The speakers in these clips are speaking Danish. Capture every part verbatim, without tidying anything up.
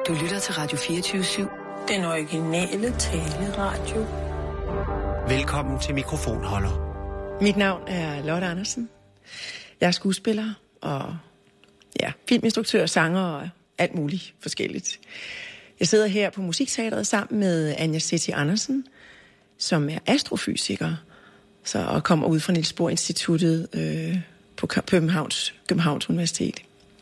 Du lytter til Radio fireogtyve syv. Den originale taleradio. Velkommen til Mikrofonholder. Mit navn er Lotte Andersen. Jeg er skuespiller og ja, filminstruktør, sanger og alt muligt forskelligt. Jeg sidder her på Musikteatret sammen med Anja Sethi Andersen, som er astrofysiker så, og kommer ud fra Niels Bohr Instituttet øh, på Københavns, Københavns Universitet.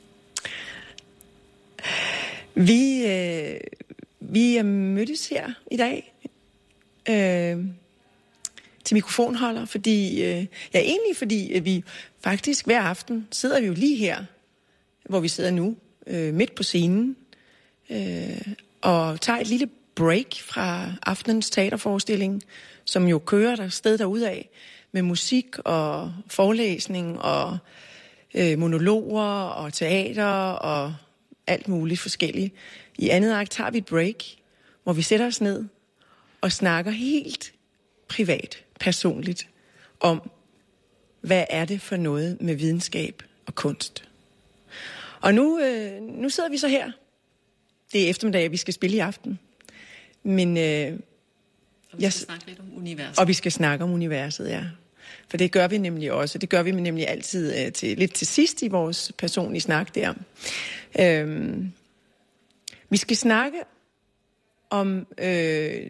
Vi, øh, vi er mødtes her i dag øh, til mikrofonholder, fordi, øh, ja egentlig fordi øh, vi faktisk hver aften sidder vi jo lige her, hvor vi sidder nu, øh, midt på scenen, øh, og tager et lille break fra aftenens teaterforestilling, som jo kører der sted derudad med musik og forelæsning og øh, monologer og teater og alt muligt forskelligt. I andet akt tager vi et break, hvor vi sætter os ned og snakker helt privat, personligt, om, hvad er det for noget med videnskab og kunst. Og nu, øh, nu sidder vi så her. Det er eftermiddag, vi skal spille i aften. Men, øh, og vi skal jeg, snakke lidt om universet. Og vi skal snakke om universet, ja. For det gør vi nemlig også. Det gør vi nemlig altid øh, til, lidt til sidst i vores personlige snak der. Øhm, vi skal snakke om øh,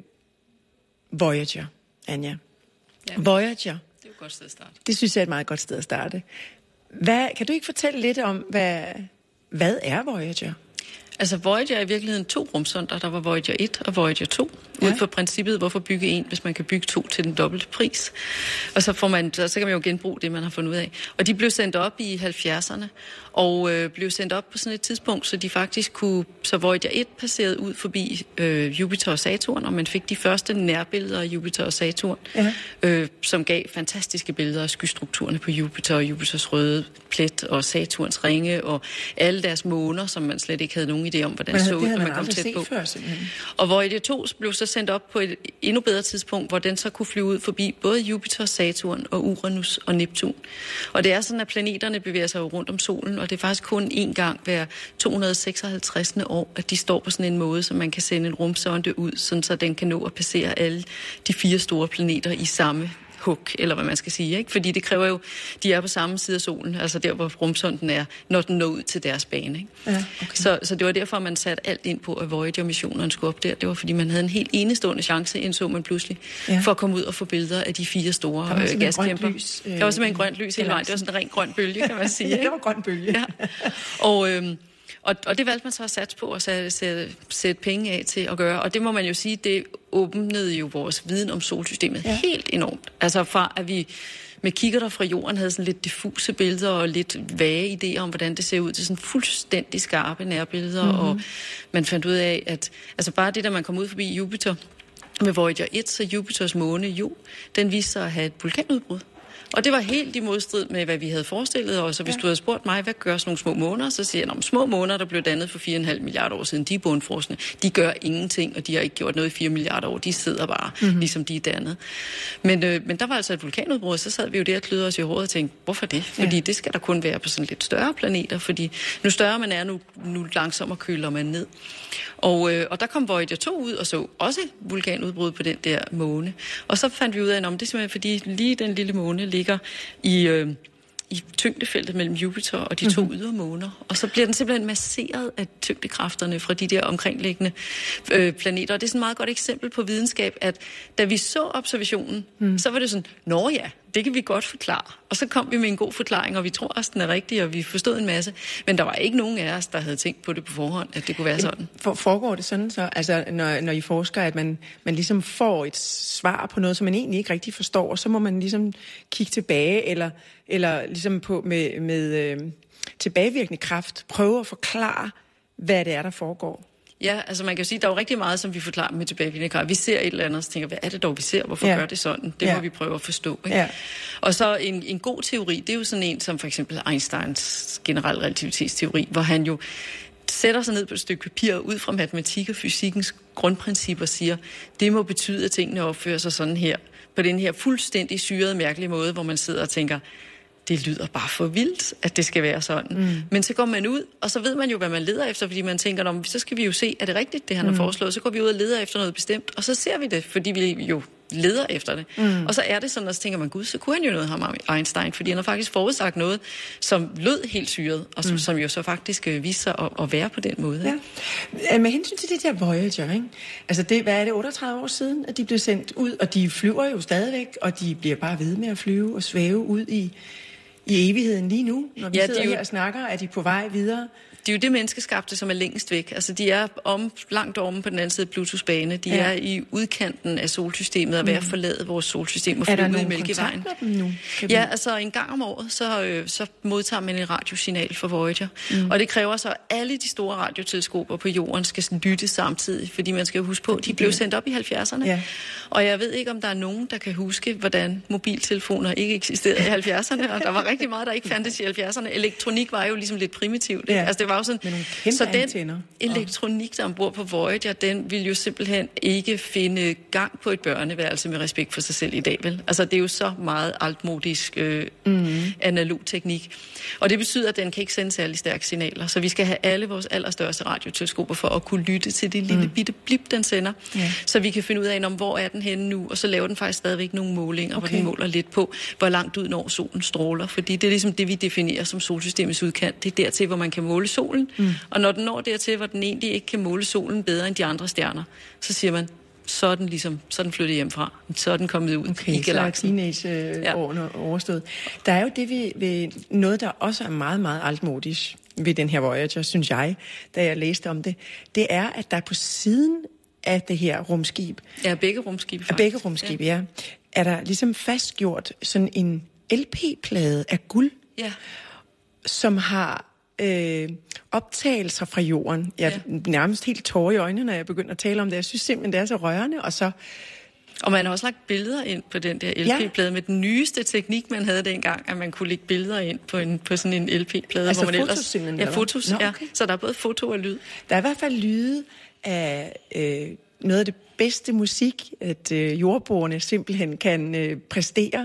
Voyager, Anja. Ja, Voyager. Det er jo et godt sted at starte. Det synes jeg er et meget godt sted at starte. Hvad, kan du ikke fortælle lidt om, hvad, hvad er Voyager? Altså Voyager er i virkeligheden to rumsonder. Der var Voyager et og Voyager to. Ja. Ud fra princippet, hvorfor bygge en, hvis man kan bygge to til den dobbelte pris. Og så, får man, så kan man jo genbruge det, man har fundet ud af. Og de blev sendt op i halvfjerdserne, og øh, blev sendt op på sådan et tidspunkt, så de faktisk kunne, så Voyager et passerede ud forbi øh, Jupiter og Saturn, og man fik de første nærbilleder af Jupiter og Saturn, ja. øh, som gav fantastiske billeder af skystrukturerne på Jupiter og Jupiters røde plet og Saturns ringe og alle deres måner, som man slet ikke havde nogen idé om, hvordan det så ud, når man kom tæt på. Før, og Voyager to blev så sendt op på et endnu bedre tidspunkt, hvor den så kunne flyve ud forbi både Jupiter, Saturn og Uranus og Neptun. Og det er sådan, at planeterne bevæger sig rundt om solen, og det er faktisk kun én gang hver to hundrede og seksoghalvtreds år, at de står på sådan en måde, så man kan sende en rumsonde ud, sådan så den kan nå at passere alle de fire store planeter i samme hug, eller hvad man skal sige, ikke? Fordi det kræver jo, de er på samme side af solen, altså der, hvor rumsonden er, når den når ud til deres bane, ikke? Ja, okay. så, så det var derfor, man satte alt ind på, at Voyager-missionerne skulle op der. Det var, fordi man havde en helt enestående chance, indså man pludselig, ja. For at komme ud og få billeder af de fire store øh, gaskæmper. Lys, øh, der var simpelthen grønt lys hele vejen. Det var sådan en ren grøn bølge, kan man sige. Ja, det var grøn bølge. Ja. Og... Øh, Og, og det valgte man så at satse på og sætte, sætte, sætte penge af til at gøre. Og det må man jo sige, det åbnede jo vores viden om solsystemet ja. Helt enormt. Altså fra at vi med kikkerter fra jorden havde sådan lidt diffuse billeder og lidt vage idéer om, hvordan det ser ud til sådan fuldstændig skarpe nærbilleder. Mm-hmm. Og man fandt ud af, at altså bare det, der man kom ud forbi Jupiter med Voyager et, så Jupiters måne Jo, den viste sig at have et vulkanudbrud. Og det var helt i modstrid med, hvad vi havde forestillet os. Så hvis ja. Du havde spurgt mig, hvad gør sådan nogle små måner, så siger jeg, at små måner, der blev dannet for fire komma fem milliarder år siden, de er bundfrosne. De gør ingenting, og de har ikke gjort noget i fire milliarder år. De sidder bare, mm-hmm. ligesom de er dannet. Men, øh, men der var altså et vulkanudbrud, så sad vi jo der og klødede os i hovedet og tænkte, hvorfor det? Fordi ja. Det skal der kun være på sådan lidt større planeter, fordi nu større man er, nu, nu langsommere køler man ned. Og, øh, og der kom Voyager to ud og så også vulkanudbrud på den der måne. Og så fandt vi ud af, at det er simpelthen fordi lige den lille måne ligger i, øh, i tyngdefeltet mellem Jupiter og de to mm-hmm. ydermåner. Og så bliver den simpelthen masseret af tyngdekræfterne fra de der omkringliggende øh, planeter. Og det er sådan et meget godt eksempel på videnskab, at da vi så observationen, mm. så var det sådan, nå ja, det kan vi godt forklare. Og så kom vi med en god forklaring, og vi tror også, den er rigtig, og vi forstod en masse. Men der var ikke nogen af os, der havde tænkt på det på forhånd, at det kunne være sådan. For, foregår det sådan så, altså når, når I forsker, at man, man ligesom får et svar på noget, som man egentlig ikke rigtig forstår, og så må man ligesom kigge tilbage, eller, eller ligesom på med, med øh, tilbagevirkende kraft, prøve at forklare, hvad det er, der foregår. Ja, altså man kan jo sige, at der er jo rigtig meget, som vi forklarer med tilbagevirkende kraft. Vi ser et eller andet, og så tænker, hvad er det dog, vi ser? Hvorfor ja. Gør det sådan? Det ja. Må vi prøve at forstå. Ikke? Ja. Og så en, en god teori, det er jo sådan en, som for eksempel Einsteins generelle relativitetsteori, hvor han jo sætter sig ned på et stykke papir ud fra matematik og fysikkens grundprincipper og siger, det må betyde, at tingene opfører sig sådan her, på den her fuldstændig syrede, mærkelige måde, hvor man sidder og tænker, det lyder bare for vildt, at det skal være sådan. Mm. Men så går man ud, og så ved man jo, hvad man leder efter, fordi man tænker, om så skal vi jo se, er det rigtigt, det han mm. har foreslået? Så går vi ud og leder efter noget bestemt, og så ser vi det, fordi vi jo leder efter det. Mm. Og så er det sådan, og så tænker man, gud, så kunne han jo noget ham Einstein, fordi han har faktisk forudsagt noget, som lød helt syret, og som, mm. som jo så faktisk øh, viser sig at, at være på den måde. Ja. Med hensyn til det der Voyager, ikke? Altså det, hvad er det, otteogtredive år siden, at de blev sendt ud, og de flyver jo stadigvæk, og de bliver bare ved med at flyve og svæve ud i, i evigheden lige nu. Når vi ja, sidder jo her og snakker, er de på vej videre. Det er jo det menneskeskabte, som er længst væk. Altså, de er om, langt omme på den anden side af Plutos bane. De ja. er i udkanten af solsystemet og ved at forlade vores solsystem og flyve ud i Mælkevejen. Er der nu? Ja, altså en gang om året, så, øh, så modtager man en radiosignal fra Voyager. Mm. Og det kræver så, at alle de store radioteleskoper på jorden skal lytte samtidig, fordi man skal jo huske på, at de blev sendt op i halvfjerdserne. Ja. Og jeg ved ikke, om der er nogen, der kan huske, hvordan mobiltelefoner ikke eksisterede i halvfjerdserne, og der var rigtig meget, der ikke fandtes i halvfjerdserne. Elektronik var jo ligesom lidt primitivt. Ja. Altså, det var jo sådan, så den antenner. elektronik, der ombord på Voyager, den vil jo simpelthen ikke finde gang på et børneværelse med respekt for sig selv i dag, vel? Altså, det er jo så meget altmodisk øh, mm. analog teknik. Og det betyder, at den kan ikke sende særlig stærke signaler. Så vi skal have alle vores allerstørste radioteleskoper for at kunne lytte til det lille mm. bitte blip, den sender. Ja. Så vi kan finde ud af, om, hvor er den henne nu, og så laver den faktisk stadigvæk nogle målinger, okay. hvor den måler lidt på, hvor langt ud når solen stråler. Fordi det er ligesom det, vi definerer som solsystemets udkant. Det er dertil, hvor man kan måle solen. Mm. Og når den når dertil, hvor den egentlig ikke kan måle solen bedre end de andre stjerner, så siger man, så er den ligesom, så er den flyttet hjemmefra. Så er den kommet ud okay, i galaksen. Okay, så er teenageårene øh, ja. overstået. Der er jo det ved, ved noget, der også er meget, meget altmodisk ved den her Voyager, synes jeg, da jeg læste om det. Det er, at der på siden af det her rumskib... Ja, begge rumskib faktisk. Begge rumskib, ja. ja. Er der ligesom fastgjort sådan en L P-plade af guld, ja. som har... Øh, optagelser fra jorden. Jeg er ja. nærmest helt tårer i øjnene, når jeg begynder at tale om det. Jeg synes simpelthen, det er så rørende. Og, så... og man har også lagt billeder ind på den der L P-plade ja. med den nyeste teknik, man havde dengang, at man kunne lægge billeder ind på, en, på sådan en L P-plade. Altså hvor man fotos ellers... Ja, fotos. Nå, okay. ja. Så der er både foto og lyd. Der er i hvert fald lyde af øh, noget af det bedste musik, at øh, jordboerne simpelthen kan øh, præstere.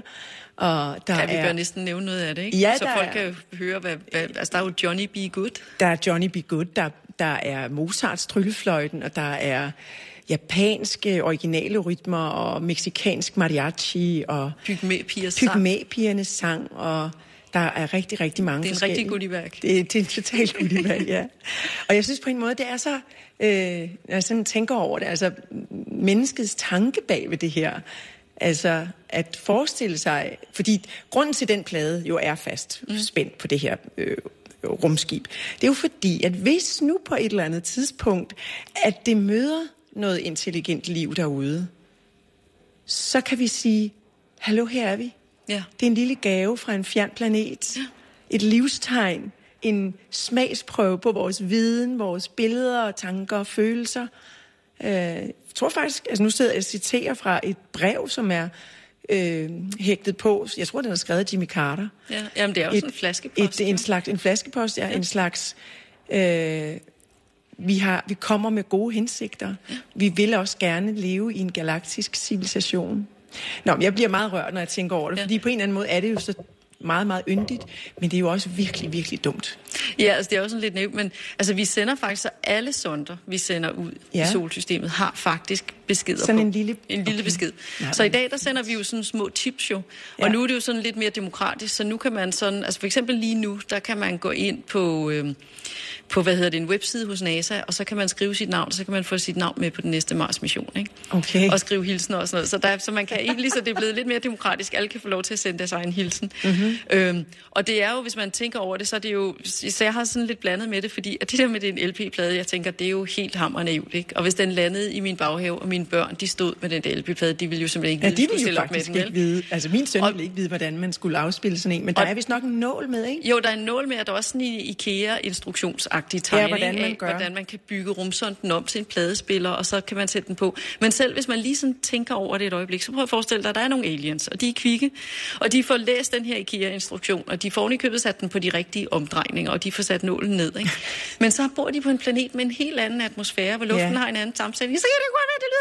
Og der ja, vi er... bør næsten nævne noget af det, ikke? Ja, så folk er... kan høre, hvad, hvad... Altså, der er jo Johnny B. Good. Der er Johnny B. Good, der, der er Mozarts tryllefløjten, og der er japanske originale rytmer, og mexikansk mariachi, og... Pygmæpigernes sang. Pygmæpigernes sang, og... Der er rigtig, rigtig mange forskellige. Det er en rigtig goodiebag. Det, det er en total goodiebag, ja. Og jeg synes på en måde, det er så... Øh, når jeg sådan tænker over det, altså menneskets tanke bag ved det her... Altså at forestille sig, fordi grunden til den plade jo er fast mm. spændt på det her øh, rumskib, det er jo fordi, at hvis nu på et eller andet tidspunkt, at det møder noget intelligent liv derude, så kan vi sige, hallo, her er vi. Ja. Det er en lille gave fra en fjern planet, ja. et livstegn, en smagsprøve på vores viden, vores billeder, tanker og følelser. Jeg tror faktisk, altså nu sidder jeg og citerer fra et brev, som er øh, hægtet på, jeg tror, den er skrevet af Jimmy Carter. Ja, jamen det er også et, en flaskepost. Et, en slags, en flaskepost, ja, ja. en slags, øh, vi, har, vi kommer med gode hensigter. Ja. Vi vil også gerne leve i en galaktisk civilisation. Nå, men jeg bliver meget rørt, når jeg tænker over det, ja. fordi på en eller anden måde er det jo så meget, meget yndigt, men det er jo også virkelig, virkelig dumt. Ja, altså det er jo sådan lidt nævnt, men altså vi sender faktisk, så alle sonder, vi sender ud ja. i solsystemet, har faktisk beskeder sådan på. en lille, en lille okay. besked. Nej, så i dag, der sender vi jo sådan små tips jo, ja. og nu er det jo sådan lidt mere demokratisk, så nu kan man sådan, altså for eksempel lige nu, der kan man gå ind på, øh, på hvad hedder det, en webside hos NASA, og så kan man skrive sit navn, og så kan man få sit navn med på den næste Mars-mission, ikke? Okay. Og skrive hilsen og sådan noget. Så, der, så man kan egentlig, så det er blevet lidt mere demokratisk. Alle kan få lov til at sende deres egen hilsen. Mm-hmm. Øhm, og det er jo, hvis man tænker over det, så er det jo, så jeg har sådan lidt blandet med det, fordi at det der med den L P-plade, jeg tænker, det er jo helt hammernaivt, ikke? Og hvis den landede i min baghave, og mine børn, de stod med den der L P-plade, de ville jo simpelthen ikke vide, ja, de ville jo faktisk ikke vide. Altså min søn og, ville ikke vide, hvordan man skulle afspille sådan en, men der og, er vist nok en nål med, ikke? Jo, der er en nål med, at der er også sådan en IKEA-instruktionsagtig tegning, ja, hvordan man af, hvordan man kan bygge rumsonden om til en pladespiller, og så kan man sætte den på. Men selv hvis man lige sådan tænker over det et øjeblik, så prøv at forestille dig, at der er nogle aliens, og de er kvikke, og de får læst den her IKEA-instruktion, og de får oven i købet sat den på de rigtige omdrejninger, og de får sat nålen ned, ikke? Men så bor de på en planet med en helt anden atmosfære, hvor luften ja. har en anden sammensætning, så kan det godt være, det lyder helt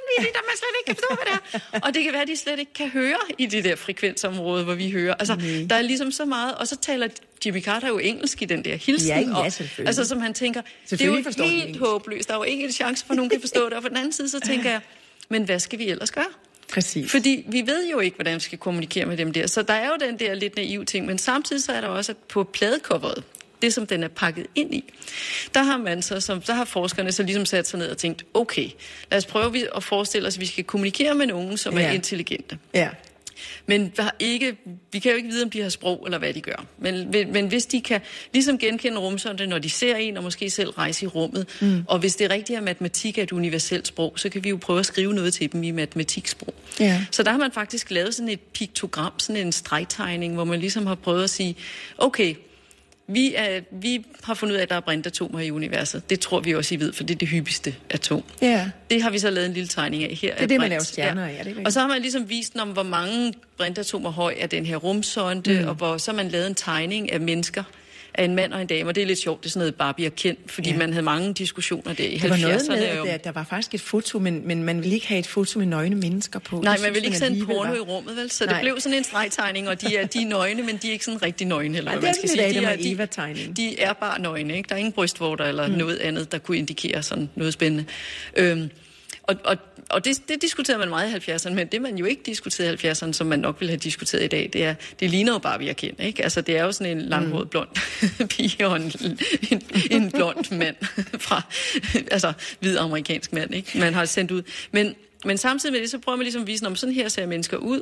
vanvittigt, at man slet ikke kan forstå, hvad det er. Og det kan være, at de slet ikke kan høre i det der frekvensområde, hvor vi hører. Altså, nee. Der er ligesom så meget, og så taler Jimmy Carter jo engelsk i den der hilsen. Ja, ja, og, altså, som han tænker, det er jo helt håbløst. Der er jo ikke en chance for, at nogen kan forstå det. Og på den anden side, så tænker jeg, men hvad skal vi ellers gøre? Præcis. Fordi vi ved jo ikke, hvordan vi skal kommunikere med dem der. Så der er jo den der lidt naive ting, men samtidig så er der også, at på pladecoveret, det som den er pakket ind i, der har man så, som, der har forskerne så ligesom sat sig ned og tænkt, okay, lad os prøve at forestille os, at vi skal kommunikere med nogen, som ja. er intelligente. Ja. Men der ikke, vi kan jo ikke vide, om de har sprog, eller hvad de gør. Men, men hvis de kan ligesom genkende rumsonde, når de ser en, og måske selv rejse i rummet, mm. og hvis det er rigtigt, at matematik er et universelt sprog, så kan vi jo prøve at skrive noget til dem i matematiksprog. Ja. Så der har man faktisk lavet sådan et piktogram, sådan en stregtegning, hvor man ligesom har prøvet at sige, okay, Vi, er, vi har fundet ud af, at der er brintatomer i universet. Det tror vi også, I ved, for det er det hyppigste atom. Ja. Det har vi så lavet en lille tegning af her. Det er det, man laver stjerner af, ja. Er det ikke? Og så har man ligesom vist om, hvor mange brintatomer høj er den her rumsonde, mm. og hvor, så har man lavet en tegning af mennesker, af en mand og en dame, og det er lidt sjovt, det er sådan noget Barbie er kendt, fordi ja. man havde mange diskussioner der i halvfjerdserne. Det var noget med, at der, der var faktisk et foto, men, men man ville ikke have et foto med nøgne mennesker på. Nej, man ville ikke sende porno i rummet, vel? Så Nej. det blev sådan en stregtegning, og de er, de er nøgne, men de er ikke sådan rigtig nøgne, eller Nej, hvad man skal sige. De er, de, de er bare nøgne, ikke? Der er ingen brystvorter eller mm. noget andet, der kunne indikere sådan noget spændende. Øhm, Og, og, og det, det diskuterede man meget i halvfjerdserne, men det man jo ikke diskuterede i halvfjerdserne, som man nok ville have diskuteret i dag, det er, det ligner jo bare, vi er kendt, ikke? Altså, det er jo sådan en langhåret blond pige og en, en, en blond mand fra, altså, hvid amerikansk mand, ikke? Man har sendt ud. Men, men samtidig med det, så prøver man ligesom at vise, om sådan her ser mennesker ud,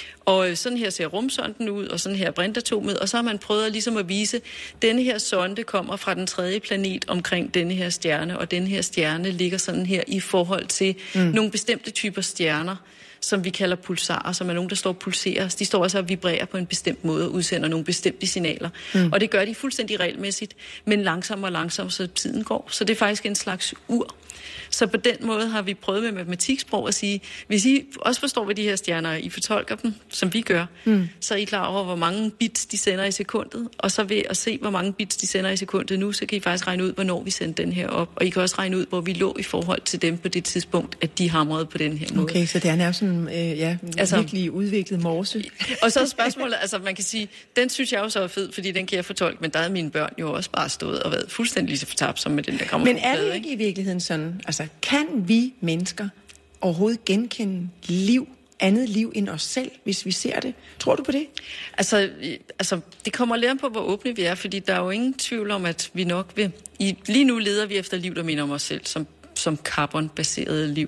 og sådan her ser rumsonden ud, og sådan her er brintatomet, og så har man prøvet ligesom at vise, at denne her sonde kommer fra den tredje planet omkring denne her stjerne, og denne her stjerne ligger sådan her i forhold til mm. nogle bestemte typer stjerner, som vi kalder pulsarer, som er nogen, der står og pulserer. De står også og vibrerer på en bestemt måde og udsender nogle bestemte signaler. Mm. Og det gør de fuldstændig regelmæssigt, men langsomt og langsomt, så tiden går. Så det er faktisk en slags ur. Så på den måde har vi prøvet med matematiksprog at sige, hvis I også forstår, hvad de her stjerner, I fortolker dem, som vi gør, mm. så er I klar over, hvor mange bits de sender i sekundet, og så ved at se, hvor mange bits de sender i sekundet nu, så kan I faktisk regne ud, hvornår vi sendte den her op, og I kan også regne ud, hvor vi lå i forhold til dem på det tidspunkt, at de hamrede på den her måde. Okay, så det er nærmest sådan, øh, ja, altså, virkelig udviklet morse. Og så er spørgsmålet, altså man kan sige, den synes jeg også er fed, fordi den kan jeg fortolke, men der er mine børn jo også bare stået og været fuldstændig lige så fortabt som med den der grammofonplade. Men er det ikke i virkeligheden sådan, altså kan vi mennesker overhovedet genkende liv, andet liv end os selv, hvis vi ser det? Tror du på det? Altså, altså det kommer lidt på, hvor åbne vi er, fordi der er jo ingen tvivl om, at vi nok vil... I, lige nu leder vi efter liv, der minder om os selv, som, som carbon-baseret liv.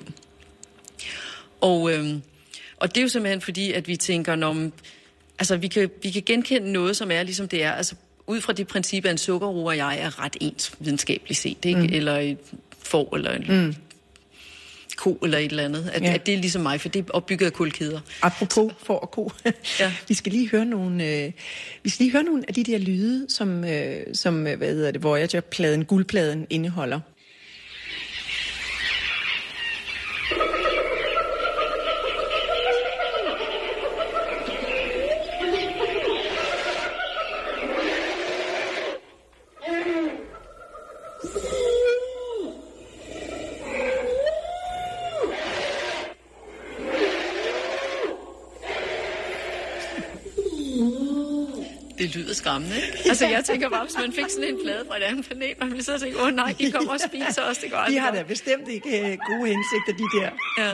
Og, øhm, og det er jo simpelthen fordi, at vi tænker, når, altså vi kan, vi kan genkende noget, som er ligesom det er, altså ud fra det princip, at en sukkerroe og jeg er ret ens videnskabeligt set, ikke? Mm. Eller et får, eller en mm. ko, eller et eller andet. At, ja. at det er ligesom mig, for det er opbygget af kulkæder. Apropos får og ko. Ja. Vi skal lige høre nogle, øh, vi skal lige høre nogle af de der lyde, som, øh, som hvad hedder det, Voyager-pladen, guldpladen indeholder. Det lyder skræmmende, ikke? Altså, jeg tænker bare, hvis man fik sådan en plade fra et andet planet, man ville så tænke, åh nej, de kommer og spiser os, det går aldrig. De har da bestemt ikke gode hensigter, de der. Ja.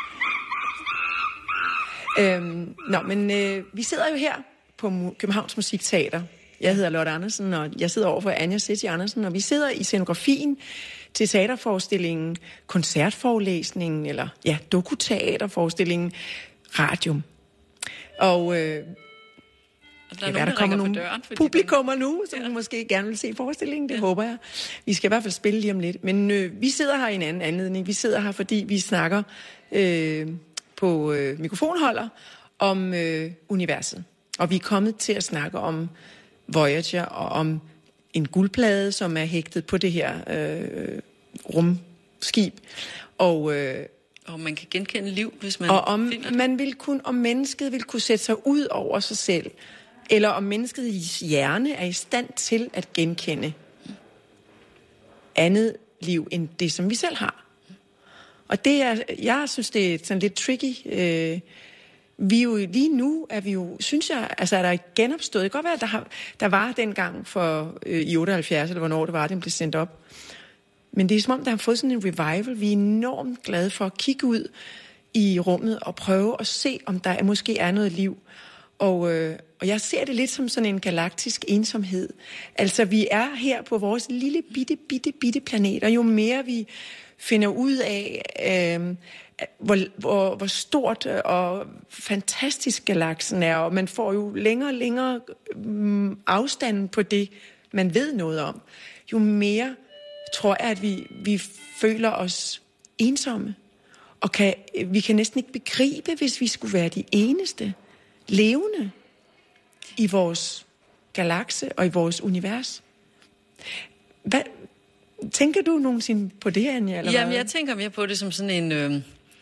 Øhm, nå, men øh, vi sidder jo her på Københavns Musikteater. Jeg hedder Lotte Andersen, og jeg sidder over for Anja City Andersen, og vi sidder i scenografien til teaterforestillingen, koncertforelæsningen, eller ja, dokuteaterforestillingen, Radium. Og... Øh, der er nogen, der, der kommer nogle døren, publikummer nu, som ja. måske gerne vil se forestillingen. Det ja. håber jeg. Vi skal i hvert fald spille lige om lidt. Men øh, vi sidder her i en anden anledning. Vi sidder her, fordi vi snakker øh, på øh, mikrofonholder om øh, universet. Og vi er kommet til at snakke om Voyager og om en guldplade, som er hægtet på det her øh, rumskib. Og... Øh, Og man kan genkende liv, hvis man og om finder det. Man vil kun, om mennesket vil kunne sætte sig ud over sig selv, eller om menneskets hjerne er i stand til at genkende andet liv end det, som vi selv har. Og det er, jeg synes, det er sådan lidt tricky. Øh, vi jo lige nu er vi jo, synes jeg, altså er der genopstået. Det kan godt være, at der, har, der var dengang for øh, i otteoghalvfjerds, eller hvornår det var, den blev sendt op. Men det er som om, der har fået sådan en revival. Vi er enormt glade for at kigge ud i rummet og prøve at se, om der måske er noget liv. Og, øh, og jeg ser det lidt som sådan en galaktisk ensomhed. Altså, vi er her på vores lille, bitte, bitte, bitte planet, og jo mere vi finder ud af, øh, hvor, hvor, hvor stort og fantastisk galaksen er, og man får jo længere og længere øh, afstand på det, man ved noget om, jo mere tror jeg, at vi, vi føler os ensomme. Og kan, vi kan næsten ikke begribe, hvis vi skulle være de eneste levende i vores galakse og i vores univers. Hvad, tænker du nogensinde på det, Anja? Eller Jamen, hvad? jeg tænker mere på det som sådan en... Øh,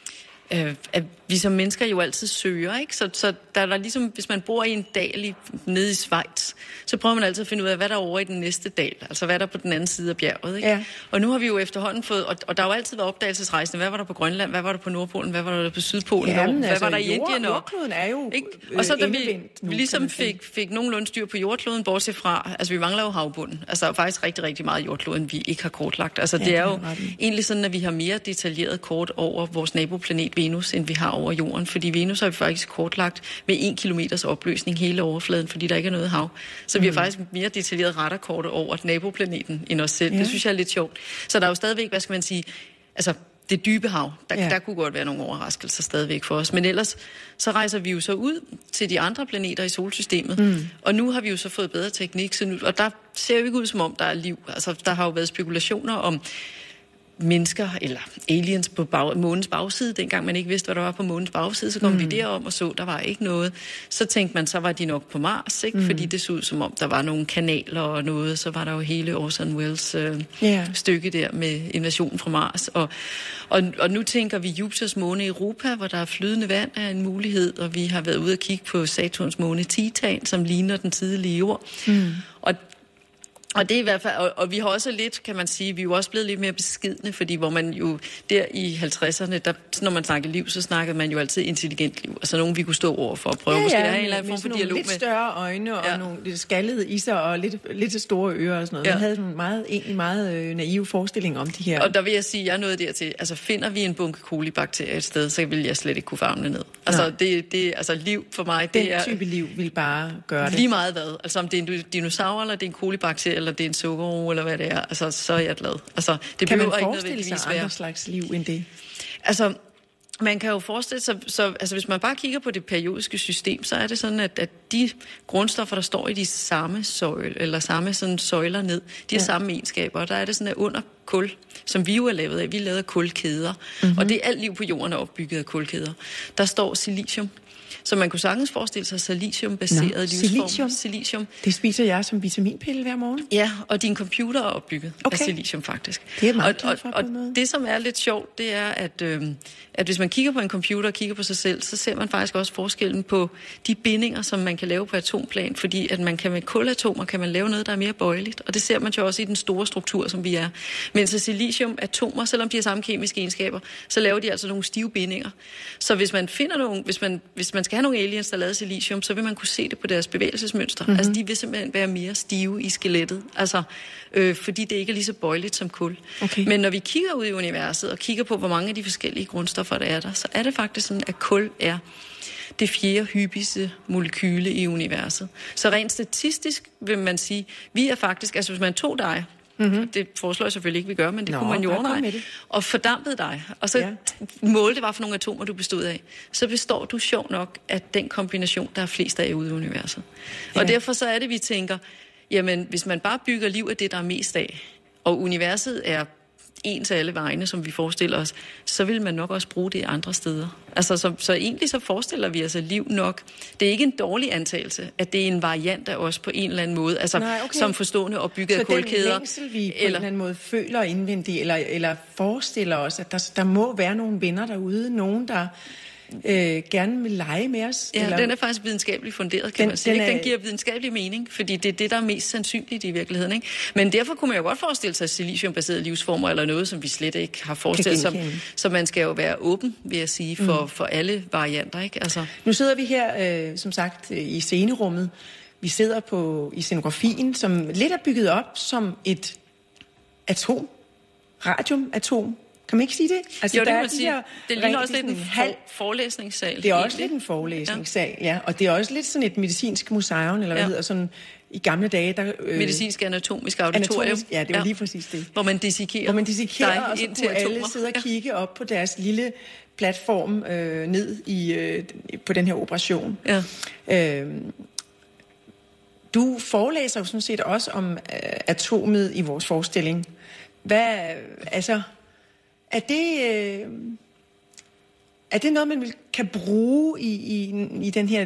øh, at vi som mennesker jo altid søger, ikke? Så, så der er der ligesom, hvis man bor i en dal i, nede i Schweiz, så prøver man altid at finde ud af, hvad der er over i den næste dal. Altså, hvad der er på den anden side af bjerget, ikke? Ja. Og nu har vi jo efterhånden fået... Og, og der har jo altid været opdagelsesrejsende. Hvad var der på Grønland? Hvad var der på Nordpolen? Hvad var der på Sydpolen? Jamen, hvad altså, var der i jord, Indien? Og, jordkloden er jo ikke? Og så da vi, endevendt nu, vi ligesom fik, fik nogenlunde styr på jordkloden, bortset fra... Altså, vi mangler jo havbunden. Altså, faktisk rigtig, rigtig meget jordkloden, vi ikke har kortlagt. Altså, Ja, det er det jo er ret. egentlig sådan, at vi har mere detaljeret kort over vores naboplanet Venus, end vi har over jorden. Fordi Venus har vi faktisk kortlagt med en kilometers opløsning hele overfladen, fordi der ikke er noget hav. Så mm. vi har faktisk mere detaljeret radarkortet over naboplaneten end os selv. Ja. Det synes jeg er lidt sjovt. Så der er jo stadigvæk, hvad skal man sige, altså det dybe hav, der, ja. der kunne godt være nogle overraskelser stadigvæk for os. Men ellers, så rejser vi jo så ud til de andre planeter i solsystemet. Mm. Og nu har vi jo så fået bedre teknik, så nu, og der ser jo ikke ud som om, der er liv. Altså, der har jo været spekulationer om mennesker eller aliens på bag, månens bagside. Dengang man ikke vidste, hvad der var på månens bagside, så kom mm. vi derom og så, der var ikke noget. Så tænkte man, så var de nok på Mars, ikke? Mm. Fordi det så ud som om, der var nogle kanaler og noget. Så var der jo hele Orson Welles øh, yeah. stykke der med invasionen fra Mars. Og, og, og nu tænker vi, Jupiters måne Europa, hvor der er flydende vand, er en mulighed. Og vi har været ude og kigge på Saturns måne Titan, som ligner den tidlige jord. Mm. Og Og det er i hvert fald, og, og vi har også lidt, kan man sige, vi er jo også blevet lidt mere beskidne, fordi hvor man jo der i halvtredserne, der, når man snakker liv, så snakkede man jo altid intelligent liv. Altså nogen, vi kunne stå over for at prøve, ja, måske ja, have en eller anden form for dialog med. Lidt større øjne og ja. nogle lidt skaldede isser og lidt, lidt store ører og sådan noget. Ja. Man havde nogle meget, egentlig meget øh, naive forestillinger om de her. Og der vil jeg sige, at jeg er nået dertil, altså finder vi en bunke kolibakterier et sted, så vil jeg slet ikke kunne farme ned. Altså, det, det, altså liv for mig, det Den er... Den type liv vil bare gøre det. Lige meget hvad. Altså om det er en dinosaur, eller det er en kolibakterie, eller det er en sukkerro, eller hvad det er, altså så er jeg glad. Altså, det kan man ikke forestille sig andre slags liv end det? Altså, man kan jo forestille sig, så, altså hvis man bare kigger på det periodiske system, så er det sådan, at, at de grundstoffer, der står i de samme søjler, eller samme sådan søjler ned, de har ja. samme egenskaber, og der er det sådan, at under kul, som vi jo er lavet af, vi er lavet af kulkæder, mm-hmm. og det er alt liv på jorden er opbygget af kulkæder. Der står silicium. Så man kunne sagtens forestille sig silicium-baseret Nå, livsform. Silicium. silicium. Det spiser jeg som vitaminpille hver morgen. Ja, og din computer er opbygget okay. af silicium faktisk. Det er meget og, og, for og det, som er lidt sjovt, det er, at, øh, at hvis man kigger på en computer og kigger på sig selv, så ser man faktisk også forskellen på de bindinger, som man kan lave på atomplan, fordi at man kan med kulatomer kan man lave noget, der er mere bøjeligt. Og det ser man jo også i den store struktur, som vi er. Men så silicium-atomer, selvom de har samme kemiske egenskaber, så laver de altså nogle stive bindinger. Så hvis man finder nogle, hvis man, hvis man skal have nogle aliens, der lavede silicium, så vil man kunne se det på deres bevægelsesmønster. Mm-hmm. Altså, de vil simpelthen være mere stive i skelettet. Altså, øh, fordi det ikke er lige så bøjeligt som kul. Okay. Men når vi kigger ud i universet og kigger på, hvor mange af de forskellige grundstoffer, der er der, så er det faktisk sådan, at kul er det fjerde hyppigste molekyle i universet. Så rent statistisk vil man sige, vi er faktisk, altså hvis man tog dig, mm-hmm. det foreslår jeg selvfølgelig ikke, vi gør, men det Nå, kunne man jo overveje, og fordampede dig, og så ja. målte det var for nogle atomer, du bestod af, så består du sjov nok af den kombination, der er flest af ude i universet. Ja. Og derfor så er det, vi tænker, jamen hvis man bare bygger liv af det, der er mest af, og universet er en til alle vegne, som vi forestiller os, så vil man nok også bruge det andre steder. Altså, så, så egentlig så forestiller vi os, at liv nok, det er ikke en dårlig antagelse, at det er en variant af os på en eller anden måde, altså Nej, okay. som forstående og bygget af kulkæder. Så den længsel, vi på eller, en eller anden måde føler indvendigt, eller, eller forestiller os, at der, der må være nogle venner derude, nogen, der øh, gerne vil lege med os. Ja, eller? Den er faktisk videnskabeligt funderet, kan den, man sige. Den, den, er... den giver videnskabelig mening, fordi det er det, der er mest sandsynligt i virkeligheden. Ikke? Men derfor kunne man jo godt forestille sig siliciumbaserede livsformer, eller noget, som vi slet ikke har forestillet sig. Så man skal jo være åben, vil jeg sige, for, mm. for alle varianter. Ikke? Altså... Nu sidder vi her, øh, som sagt, i scenerummet. Vi sidder på, i scenografien, som lidt er bygget op som et atom, radiumatom. Kan man ikke sige det? Altså, jo, det kan man sige. Det ligner også lidt en halv forelæsningssal. Det er også lidt en forelæsningssal, ja. ja. Og det er også lidt sådan et medicinsk museum, eller hvad ja. hedder sådan i gamle dage. Der, øh, medicinsk anatomisk auditorium. Anatomisk, ja, det var ja. lige præcis det. Hvor man dissekerer. Hvor man dissekerer, og så kunne alle sidde og kigge op på deres lille platform øh, ned i, øh, på den her operation. Ja. Øh, du forelæser jo sådan set også om øh, atomet i vores forestilling. Hvad, altså... Er det, øh, er det noget, man vil, kan bruge i, i, i, den her,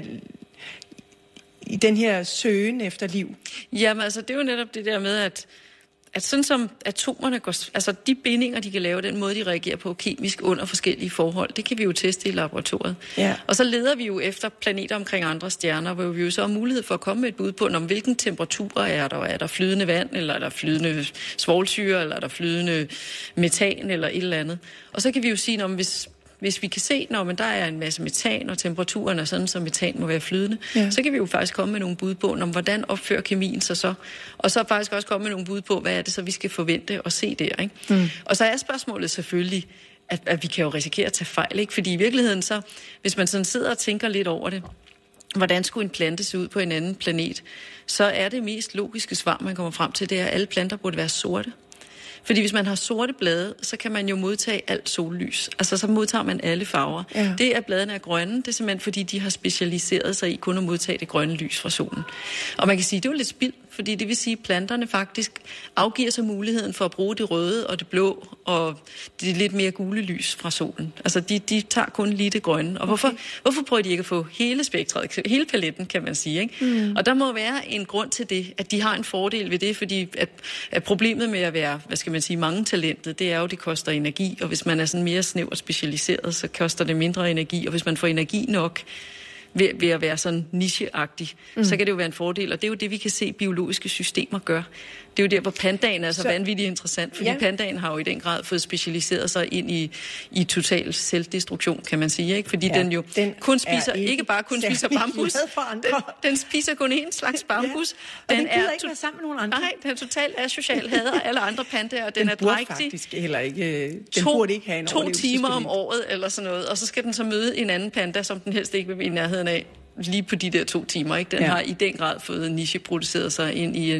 i den her søgen efter liv? Jamen altså, det er jo netop det der med, at, at sådan som atomerne går... Altså de bindinger, de kan lave, den måde, de reagerer på kemisk under forskellige forhold, det kan vi jo teste i laboratoriet. Ja. Og så leder vi jo efter planeter omkring andre stjerner, hvor vi jo så har mulighed for at komme med et bud på, om hvilken temperatur er der. Er der flydende vand, eller er der flydende svovlsyre, eller er der flydende metan, eller et eller andet. Og så kan vi jo sige, om hvis... Hvis vi kan se, når der er en masse metan, og temperaturen er sådan, så metan må være flydende, ja. så kan vi jo faktisk komme med nogle bud på, om hvordan opfører kemien sig så. Og så faktisk også komme med nogle bud på, hvad er det så, vi skal forvente og se der. Ikke? Mm. Og så er spørgsmålet selvfølgelig, at, at vi kan jo risikere at tage fejl. Ikke? Fordi i virkeligheden så, hvis man sådan sidder og tænker lidt over det, hvordan skulle en plante se ud på en anden planet, så er det mest logiske svar, man kommer frem til, det er, at alle planter burde være sorte. Fordi hvis man har sorte blade, så kan man jo modtage alt sollys. Altså så modtager man alle farver. Ja. Det at bladene er grønne, det er simpelthen fordi, de har specialiseret sig i kun at modtage det grønne lys fra solen. Og man kan sige, det er jo lidt spild, fordi det vil sige, at planterne faktisk afgiver sig muligheden for at bruge det røde og det blå og det lidt mere gule lys fra solen. Altså de, de tager kun lige det grønne. Og okay. hvorfor, hvorfor prøver de ikke at få hele spektret, hele paletten, kan man sige. Ikke? Mm. Og der må være en grund til det, at de har en fordel ved det, fordi at, at problemet med at være, hvad skal man sige, mange talentet, det er jo, at det koster energi, og hvis man er sådan mere snævert specialiseret, så koster det mindre energi, og hvis man får energi nok ved, ved at være sådan nicheagtig, mm. så kan det jo være en fordel, og det er jo det, vi kan se, biologiske systemer gør. Det er jo der, hvor pandaen er så, så vanvittigt interessant, fordi ja. pandaen har jo i den grad fået specialiseret sig ind i, i total selvdestruktion, kan man sige, ikke? Fordi ja, den jo den kun spiser, ikke, ikke bare kun spiser bambus, den, den spiser kun en slags bambus. Ja. Den, den er ikke være sammen med nogen andre. Nej, den er totalt asocial, hader alle andre pandaer, og den, den er drægtig. faktisk heller ikke, den to, burde ikke have en to timer om året, eller sådan noget, og så skal den så møde en anden panda, som den helst ikke vil være i nærheden af, lige på de der to timer, ikke? Den ja. har i den grad fået niche-produceret sig ind i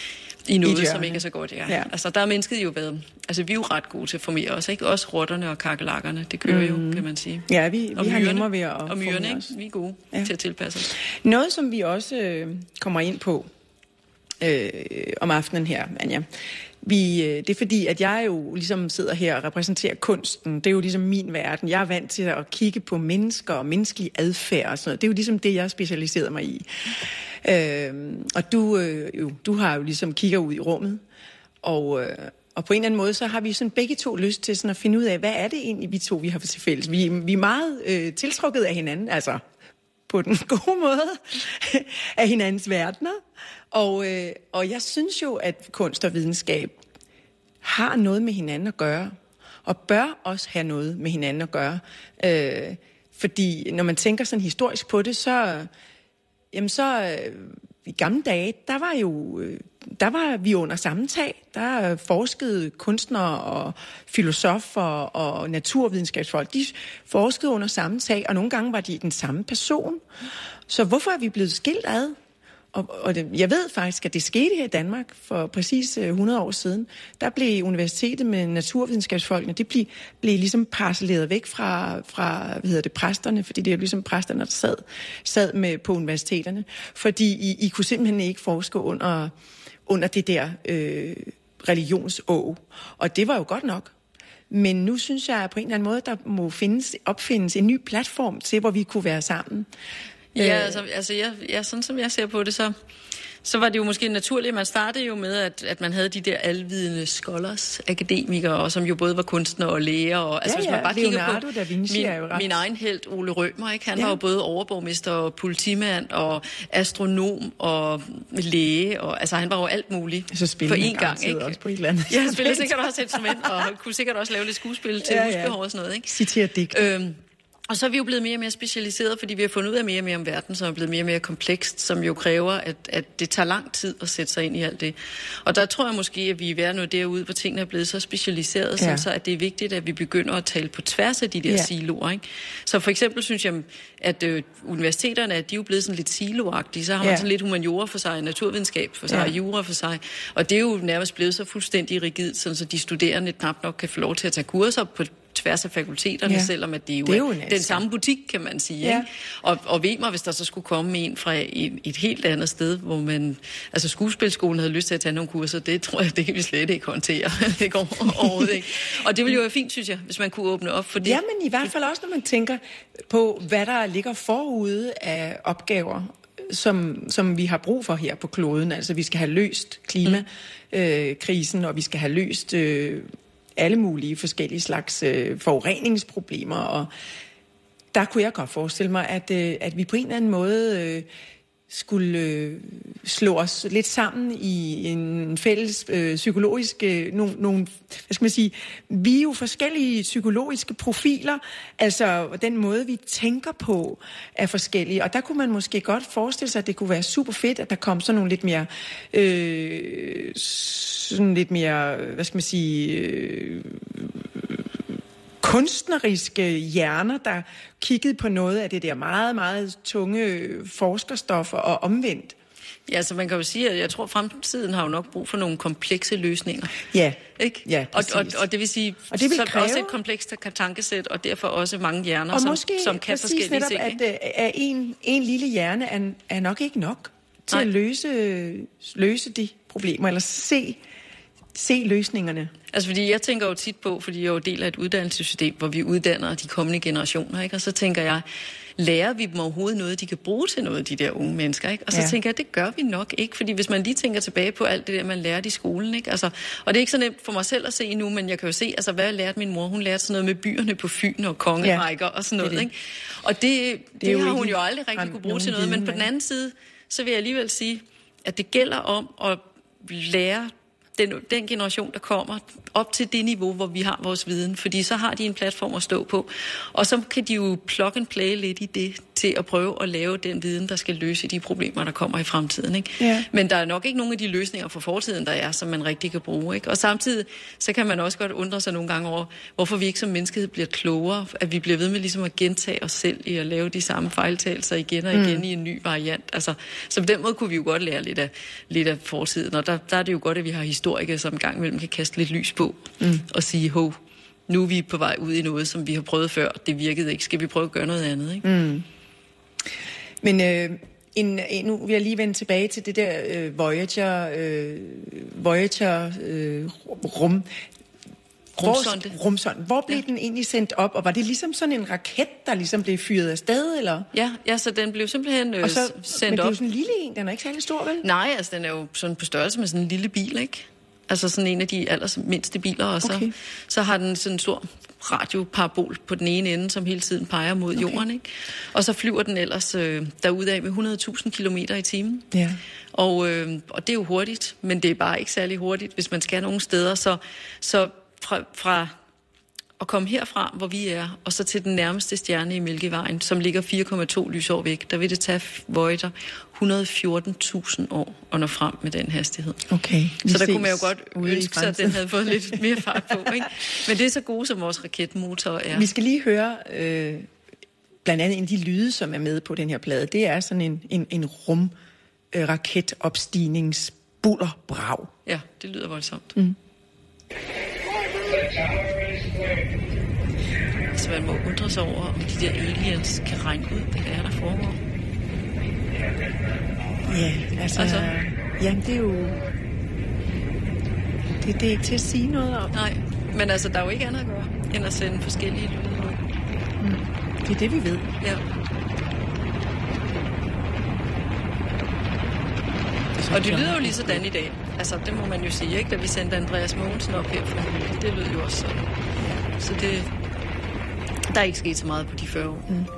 i noget, I som ikke er så godt. Ja. Ja. Altså, der er mennesket jo været... Altså, vi er jo ret gode til at formere os, ikke? Også rotterne og kakelakkerne, det kører mm. jo, kan man sige. Ja, vi, vi har nemmere ved at og myrerne, ikke? Vi er gode ja. til at tilpasse os. Noget, som vi også øh, kommer ind på øh, om aftenen her, Anja, vi, øh, det er fordi, at jeg jo ligesom sidder her og repræsenterer kunsten. Det er jo ligesom min verden. Jeg er vant til at kigge på mennesker og menneskelig adfærd og sådan noget. Det er jo ligesom det, jeg specialiserer mig i. Øh, og du, øh, jo, du har jo ligesom kigger ud i rummet, og, øh, og på en eller anden måde, så har vi sådan begge to lyst til sådan at finde ud af, hvad er det egentlig, vi to vi har til fælles. Vi, vi er meget øh, tiltrukket af hinanden, altså på den gode måde, af hinandens verdener. Og, øh, og jeg synes jo, at kunst og videnskab har noget med hinanden at gøre, og bør også have noget med hinanden at gøre. Øh, fordi når man tænker sådan historisk på det, så... Jamen så, øh, i gamle dage, der var jo, øh, der var vi under samme tag. Der forskede kunstnere og filosofer og naturvidenskabsfolk. De forskede under samme tag, og nogle gange var de den samme person. Så hvorfor er vi blevet skilt ad? Og, og det, jeg ved faktisk, at det skete her i Danmark for præcis hundrede år siden. Der blev universitetet med naturvidenskabsfolkene, det blev, blev ligesom parcelleret væk fra, fra hvad hedder det, præsterne, fordi det er jo ligesom præsterne, der sad, sad med på universiteterne. Fordi I, I kunne simpelthen ikke forske under, under det der øh, religionsåg. Og det var jo godt nok. Men nu synes jeg, at på en eller anden måde, der må findes, opfindes en ny platform til, hvor vi kunne være sammen. Ja, altså, altså jeg, jeg, sådan som jeg ser på det, så, så var det jo måske naturligt. Man startede jo med, at, at man havde de der alvidende scholars, akademikere, og som jo både var kunstnere og læger. Og, altså, ja, hvis man bare Leonardo kigger på da Vinci min, er jo ret. min egen helt, Ole Rømer, ikke? Han ja. var jo både overborgmester og politimand og astronom og læge. Og, altså, han var jo alt muligt så for én gang. Ikke? Også på et eller andet. Ja, han spillede sikkert også instrument, og kunne sikkert også lave lidt skuespil til ja, husbehov og sådan noget. Ikke? Citere digt. Øhm, Og så er vi jo blevet mere og mere specialiseret, fordi vi har fundet ud af mere og mere om verden, som er blevet mere og mere komplekst, som jo kræver, at, at det tager lang tid at sætte sig ind i alt det. Og der tror jeg måske, at vi er ved at nå derude, hvor tingene er blevet så specialiseret, ja. så at det er vigtigt, at vi begynder at tale på tværs af de der ja. siloer. Ikke? Så for eksempel synes jeg, at øh, universiteterne, at de er jo blevet sådan lidt siloagtige. Så har man ja. sådan lidt humaniora for sig, naturvidenskab for sig, ja. jura for sig. Og det er jo nærmest blevet så fuldstændig rigidt, så de studerende knap nok kan få lov til at tage kurser på tværs af fakulteterne, ja. selvom at det jo, det er, jo er den samme butik, kan man sige. Ja. Ikke? Og, og ved mig, hvis der så skulle komme en fra et, et helt andet sted, hvor man, altså skuespilskolen havde lyst til at tage nogle kurser, det tror jeg, det kan vi slet ikke håndtere. Det går overhovedet ikke. Og det ville jo være fint, synes jeg, hvis man kunne åbne op for det. Ja, men i hvert fald også, når man tænker på, hvad der ligger forude af opgaver, som, som vi har brug for her på kloden. Altså, vi skal have løst klimakrisen, mm. øh, og vi skal have løst Øh, alle mulige forskellige slags øh, forureningsproblemer, og der kunne jeg godt forestille mig, at, øh, at vi på en eller anden måde øh, skulle øh, slå os lidt sammen i en fælles øh, psykologisk, øh, nogle, nogle, hvad skal man sige, vi er jo forskellige psykologiske profiler, altså den måde, vi tænker på, er forskellige, og der kunne man måske godt forestille sig, at det kunne være super fedt, at der kom sådan nogle lidt mere øh, sådan lidt mere, hvad skal man sige, øh, kunstneriske hjerner, der kiggede på noget af det der meget, meget tunge forskerstoffer og omvendt. Ja, så man kan jo sige, at jeg tror, at fremtiden har jo nok brug for nogle komplekse løsninger. Ja, ikke? Ja, og, og, og det vil sige, og det vil så kræve også et komplekst tankesæt, og derfor også mange hjerner, og som, måske, som kan forskellige netop, ting. At, at en, en lille hjerne er, er nok ikke nok til Nej. at løse, løse de problemer, eller se, se løsningerne. Altså, fordi jeg tænker jo tit på, fordi jeg er jo del af et uddannelsessystem, hvor vi uddanner de kommende generationer, ikke? Og så tænker jeg, lærer vi dem overhovedet noget, de kan bruge til noget, de der unge mennesker, ikke? Og så ja. tænker jeg, det gør vi nok ikke, fordi hvis man lige tænker tilbage på alt det der, man lærte i skolen, ikke? Altså, og det er ikke så nemt for mig selv at se nu, men jeg kan jo se, altså, hvad lærte min mor? Hun lærte sådan noget med byerne på Fyn og kongerækker ja. og sådan noget, det det. ikke? Og det, det, det har hun jo aldrig rigtig kunne bruge til noget, men på den anden side, så vil jeg alligevel sige, at det gælder om at lære Den, den generation, der kommer op til det niveau, hvor vi har vores viden, fordi så har de en platform at stå på, og så kan de jo plug and play lidt i det, til at prøve at lave den viden, der skal løse de problemer, der kommer i fremtiden. Ikke? Ja. Men der er nok ikke nogen af de løsninger for fortiden, der er, som man rigtig kan bruge. Ikke? Og samtidig, så kan man også godt undre sig nogle gange over, hvorfor vi ikke som menneskehed bliver klogere, at vi bliver ved med ligesom at gentage os selv i at lave de samme fejltagelser igen og igen mm. i en ny variant. Altså, så på den måde kunne vi jo godt lære lidt af, lidt af fortiden, og der, der er det jo godt, at vi har historikere, som en gang imellem kan kaste lidt lys på mm. og sige, hov, nu er vi på vej ud i noget, som vi har prøvet før, det virkede ikke, skal vi prøve at gøre noget andet, ikke? Mm. Men øh, en, en, nu vil jeg lige vende tilbage til det der øh, Voyager, øh, Voyager øh, rum. Rumsonde. Hvor, rumsonde. Hvor blev ja. den egentlig sendt op? Og var det ligesom sådan en raket, der ligesom blev fyret afsted, eller? Ja, ja, så den blev simpelthen øh, og så, sendt men det er op. jo sådan en lille en, den er ikke særlig stor, vel? Nej, altså den er jo sådan på størrelse med sådan en lille bil, ikke? Altså sådan en af de allermindste biler, og så, okay. så har den sådan en stor radioparabol på den ene ende, som hele tiden peger mod okay. jorden, ikke? Og så flyver den ellers øh, derudaf med hundrede tusind kilometer i timen. Ja. Og, øh, og det er jo hurtigt, men det er bare ikke særlig hurtigt, hvis man skal nogle steder. Så, så fra, fra at komme herfra, hvor vi er, og så til den nærmeste stjerne i Mælkevejen, som ligger fire komma to lysår væk, der vil det tage Voyager et hundrede og fjorten tusind år at nå frem med den hastighed. Okay. Så der kunne man jo godt ønske sig, at den havde fået lidt mere fart på, ikke? Men det er så gode, som vores raketmotor er. Vi skal lige høre øh, blandt andet en af de lyde, som er med på den her plade. Det er sådan en, en, en rum øh, raketopstigningsbullerbrag. Ja, det lyder voldsomt. Mm. Så man må undre sig over, om de der aliens kan regne ud, hvad det er, der foregår. Ja, altså... altså jamen, det er jo... Det, det er ikke til at sige noget om. Nej, men altså, der er jo ikke andet at gøre, end at sende forskellige lyde ud. Mm. Det er det, vi ved. Ja. Og det lyder jo lige sådan i dag. Altså, det må man jo sige, ikke? Da vi sendte Andreas Mogensen op her for nylig. Det lyder jo også sådan. Så det... Der er ikke sket så meget på de fyrre år. Mm.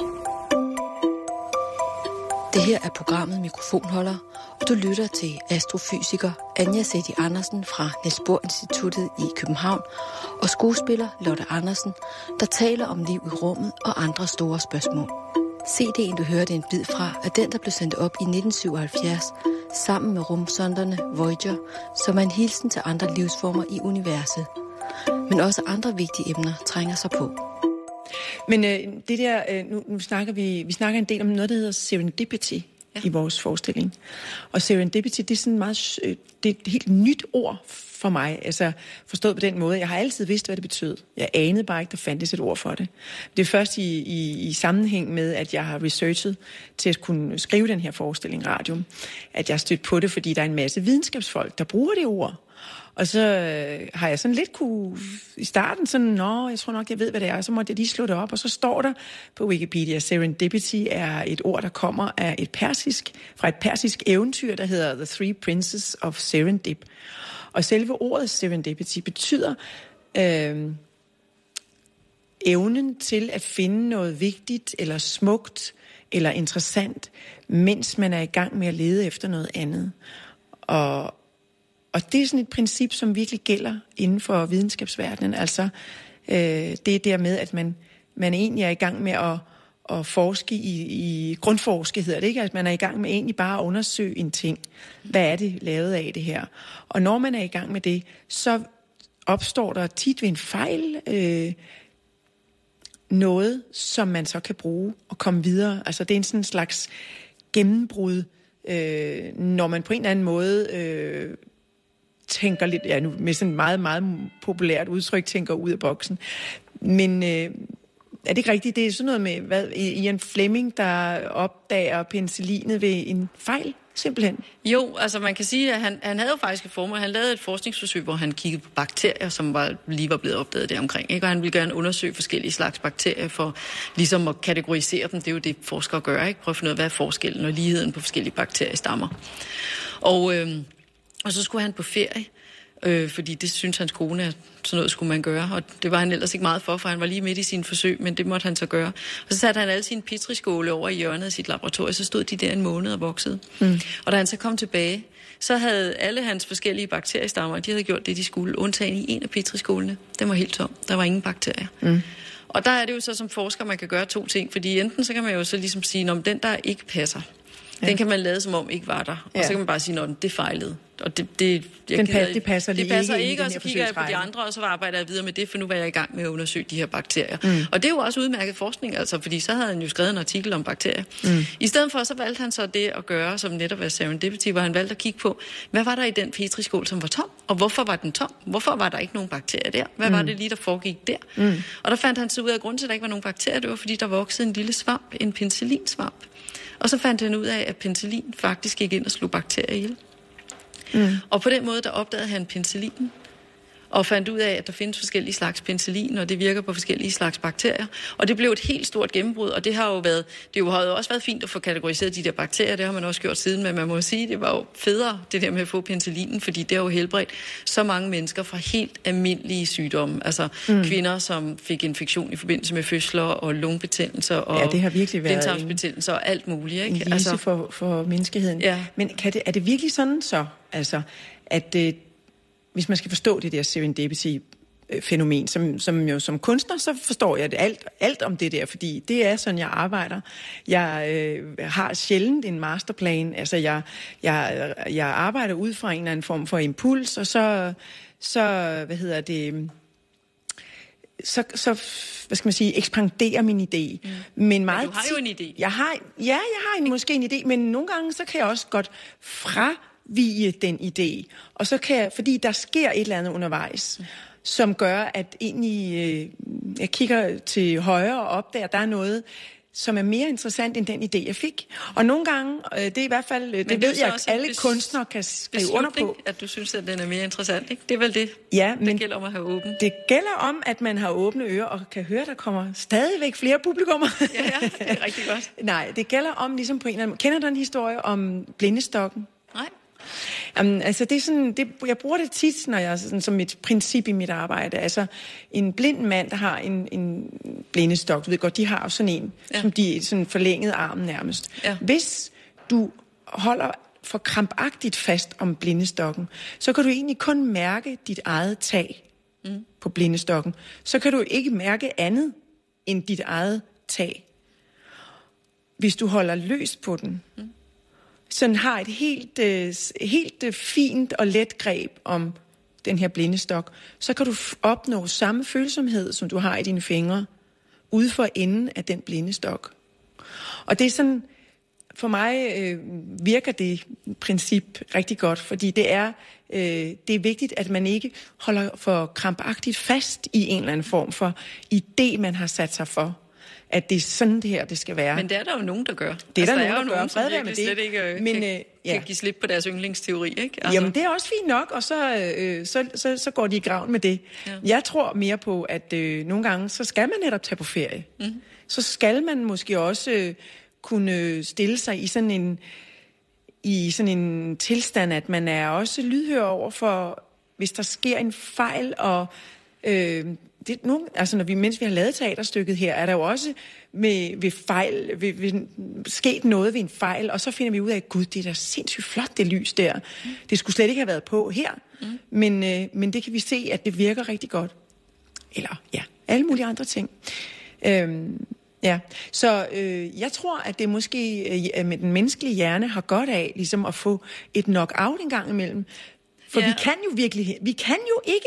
Det her er programmet Mikrofonholder, og du lytter til astrofysiker Anja Sædi Andersen fra Niels Bohr Instituttet i København og skuespiller Lotte Andersen, der taler om liv i rummet og andre store spørgsmål. C D'en, du hørte en bid fra, er den, der blev sendt op i nitten syvoghalvfjerds sammen med rumsonderne Voyager, som er en hilsen til andre livsformer i universet. Men også andre vigtige emner trænger sig på. Men øh, det der, øh, nu, nu snakker vi, vi snakker en del om noget, der hedder serendipity ja. i vores forestilling. Og serendipity, det er sådan meget, øh, det er et helt nyt ord for mig, altså forstået på den måde. Jeg har altid vidst, hvad det betød. Jeg anede bare ikke, der fandtes et ord for det. Det er først i, i, i sammenhæng med, at jeg har researchet til at kunne skrive den her forestilling, Radium, at jeg har stødt på det, fordi der er en masse videnskabsfolk, der bruger det ord. Og så øh, har jeg sådan lidt kunne i starten sådan, nå, jeg tror nok, jeg ved, hvad det er, og så måtte jeg lige slå det op, og så står der på Wikipedia, serendipity er et ord, der kommer af et persisk, fra et persisk eventyr, der hedder The Three Princes of Serendip. Og selve ordet serendipity betyder øh, evnen til at finde noget vigtigt, eller smukt, eller interessant, mens man er i gang med at lede efter noget andet. Og Og det er sådan et princip, som virkelig gælder inden for videnskabsverdenen. Altså, øh, det er der med, at man, man egentlig er i gang med at, at forske i, i grundforske, hedder det ikke? Altså, man er i gang med egentlig bare at undersøge en ting. Hvad er det lavet af det her? Og når man er i gang med det, så opstår der tit ved en fejl øh, noget, som man så kan bruge og komme videre. Altså, det er en sådan slags gennembrud, øh, når man på en eller anden måde... Øh, tænker lidt, ja nu med sådan et meget, meget populært udtryk, tænker ud af boksen. Men øh, er det ikke rigtigt? Det er sådan noget med, hvad, Ian Fleming, der opdager penicillinet ved en fejl, simpelthen? Jo, altså man kan sige, at han, han havde jo faktisk et formål. Han lavede et forskningsforsøg, hvor han kiggede på bakterier, som var, lige var blevet opdaget der omkring. Ikke? Og han ville gerne undersøge forskellige slags bakterier for ligesom at kategorisere dem. Det er jo det, forskere gør, ikke? Prøv at finde ud af, hvad er forskellen og ligheden på forskellige bakteriestammer. Og... Øh, Og så skulle han på ferie, øh, fordi det synes hans kone, at sådan noget skulle man gøre. Og det var han ellers ikke meget for, for han var lige midt i sine forsøg, men det måtte han så gøre. Og så satte han alle sine petriskåle over i hjørnet af sit laboratorium, så stod de der en måned og voksede. Mm. Og da han så kom tilbage, så havde alle hans forskellige bakteriestammer, de havde gjort det, de skulle, undtagen i en af petriskålene. Den var helt tom. Der var ingen bakterier. Mm. Og der er det jo så som forsker, man kan gøre to ting, fordi enten så kan man jo så ligesom sige, om den der ikke passer, ja. Den kan man lade som om ikke var der. Ja. Og så kan man bare sige, at det fejlede. Og det, det, jeg den gider, pas, det passer lige det passer ikke, ikke og så kigger jeg på de andre, og så arbejder jeg videre med det, for nu var jeg i gang med at undersøge de her bakterier. Mm. Og det er jo også udmærket forskning, altså, fordi så havde han jo skrevet en artikel om bakterier. Mm. I stedet for, så valgte han så det at gøre, som netop er serendipity, hvor han valgte at kigge på, hvad var der i den petriskål, som var tom, og hvorfor var den tom? Hvorfor var der ikke nogen bakterier der? Hvad mm. var det lige, der foregik der? Mm. Og der fandt han så ud af, at grunden til, at der ikke var nogen bakterier, det var, fordi der voksede en lille svamp, en penicillinsvamp. Og så fandt han ud af, at penicillin faktisk gik ind og slog bakterier ihjel. Mm. Og på den måde, der opdagede han penicillinen, og fandt ud af, at der findes forskellige slags penicillin, og det virker på forskellige slags bakterier. Og det blev et helt stort gennembrud, og det har jo været, det har jo også været fint at få kategoriseret de der bakterier, det har man også gjort siden, men man må sige, det var jo federe, det der med at få penicillinen, fordi det har jo helbredt så mange mennesker fra helt almindelige sygdomme. Altså mm. kvinder, som fik infektion i forbindelse med fødsler, og lungebetændelser, og ja, det har virkelig været blindtarmsbetændelser og alt muligt. Ikke? En lise altså, for, for menneskeheden. Ja. Men kan det, er det virkelig sådan så, altså, at det hvis man skal forstå det der serendipity-fænomen, som, som jo som kunstner, så forstår jeg det alt, alt om det der, fordi det er sådan, jeg arbejder. Jeg øh, har sjældent en masterplan, altså jeg, jeg, jeg arbejder ud fra en eller anden form for impuls, og så, så hvad hedder det, så, så hvad skal man sige, ekspanderer min idé. Mm. Men, meget men du har jo en idé. Jeg har, ja, jeg har en, måske en idé, men nogle gange, så kan jeg også godt fra vige den idé. Og så kan jeg, fordi der sker et eller andet undervejs, mm. som gør, at egentlig, øh, jeg kigger til højre og opdager, at der er noget, som er mere interessant end den idé, jeg fik. Og nogle gange, øh, det er i hvert fald, det, det ved jeg, at alle bes- kunstnere kan skrive under på. At du synes, at den er mere interessant, ikke? Det er vel det, ja, men det gælder om at have åben. Det gælder om, at man har åbne ører og kan høre, at der kommer stadigvæk flere publikummer. Ja, ja, det er rigtig godt. Nej, det gælder om ligesom på en eller anden... Kender du en historie om blindestokken? Nej. Jamen, altså det er sådan, det, jeg bruger det tit, når jeg sådan, som et princip i mit arbejde. Altså en blind mand, der har en, en blindestok, du ved godt, de har jo sådan en, ja. som de sådan forlænget armen nærmest. Ja. Hvis du holder for krampagtigt fast om blindestokken, så kan du egentlig kun mærke dit eget tag mm. på blindestokken. Så kan du ikke mærke andet end dit eget tag. Hvis du holder løs på den, mm. sådan har et helt, øh, helt øh, fint og let greb om den her blindestok, så kan du f- opnå samme følsomhed, som du har i dine fingre, ude for enden af den blindestok. Og det er sådan, for mig øh, virker det princip rigtig godt, fordi det er, øh, det er vigtigt, at man ikke holder for krampagtigt fast i en eller anden form for idé, man har sat sig for. At det er sådan det her, det skal være. Men det er der jo nogen, der gør. Det er altså, der, der nogen, der, der gør. Nogen, som virkelig slet ikke øh, Men, kan, øh, ja. kan give slip på deres yndlingsteori, ikke? Altså. Jamen, det er også fint nok, og så, øh, så, så, så går de i graven med det. Ja. Jeg tror mere på, at øh, nogle gange, så skal man netop tage på ferie. Mm. Så skal man måske også øh, kunne stille sig i sådan en i sådan en tilstand, at man er også lydhør over for, hvis der sker en fejl, og øh, det, nu, altså når vi, mens vi har lavet teaterstykket her, er der jo også med, ved fejl, ved, ved, sket noget ved en fejl, og så finder vi ud af, gud, det er da sindssygt flot, det lys der. Mm. Det skulle slet ikke have været på her, mm. men, øh, men det kan vi se, at det virker rigtig godt. Eller, ja, alle mulige andre ting. Øhm, ja, så øh, jeg tror, at det måske øh, med den menneskelige hjerne har godt af, ligesom at få et knock-out en gang imellem. For ja. vi kan jo virkelig, vi kan jo ikke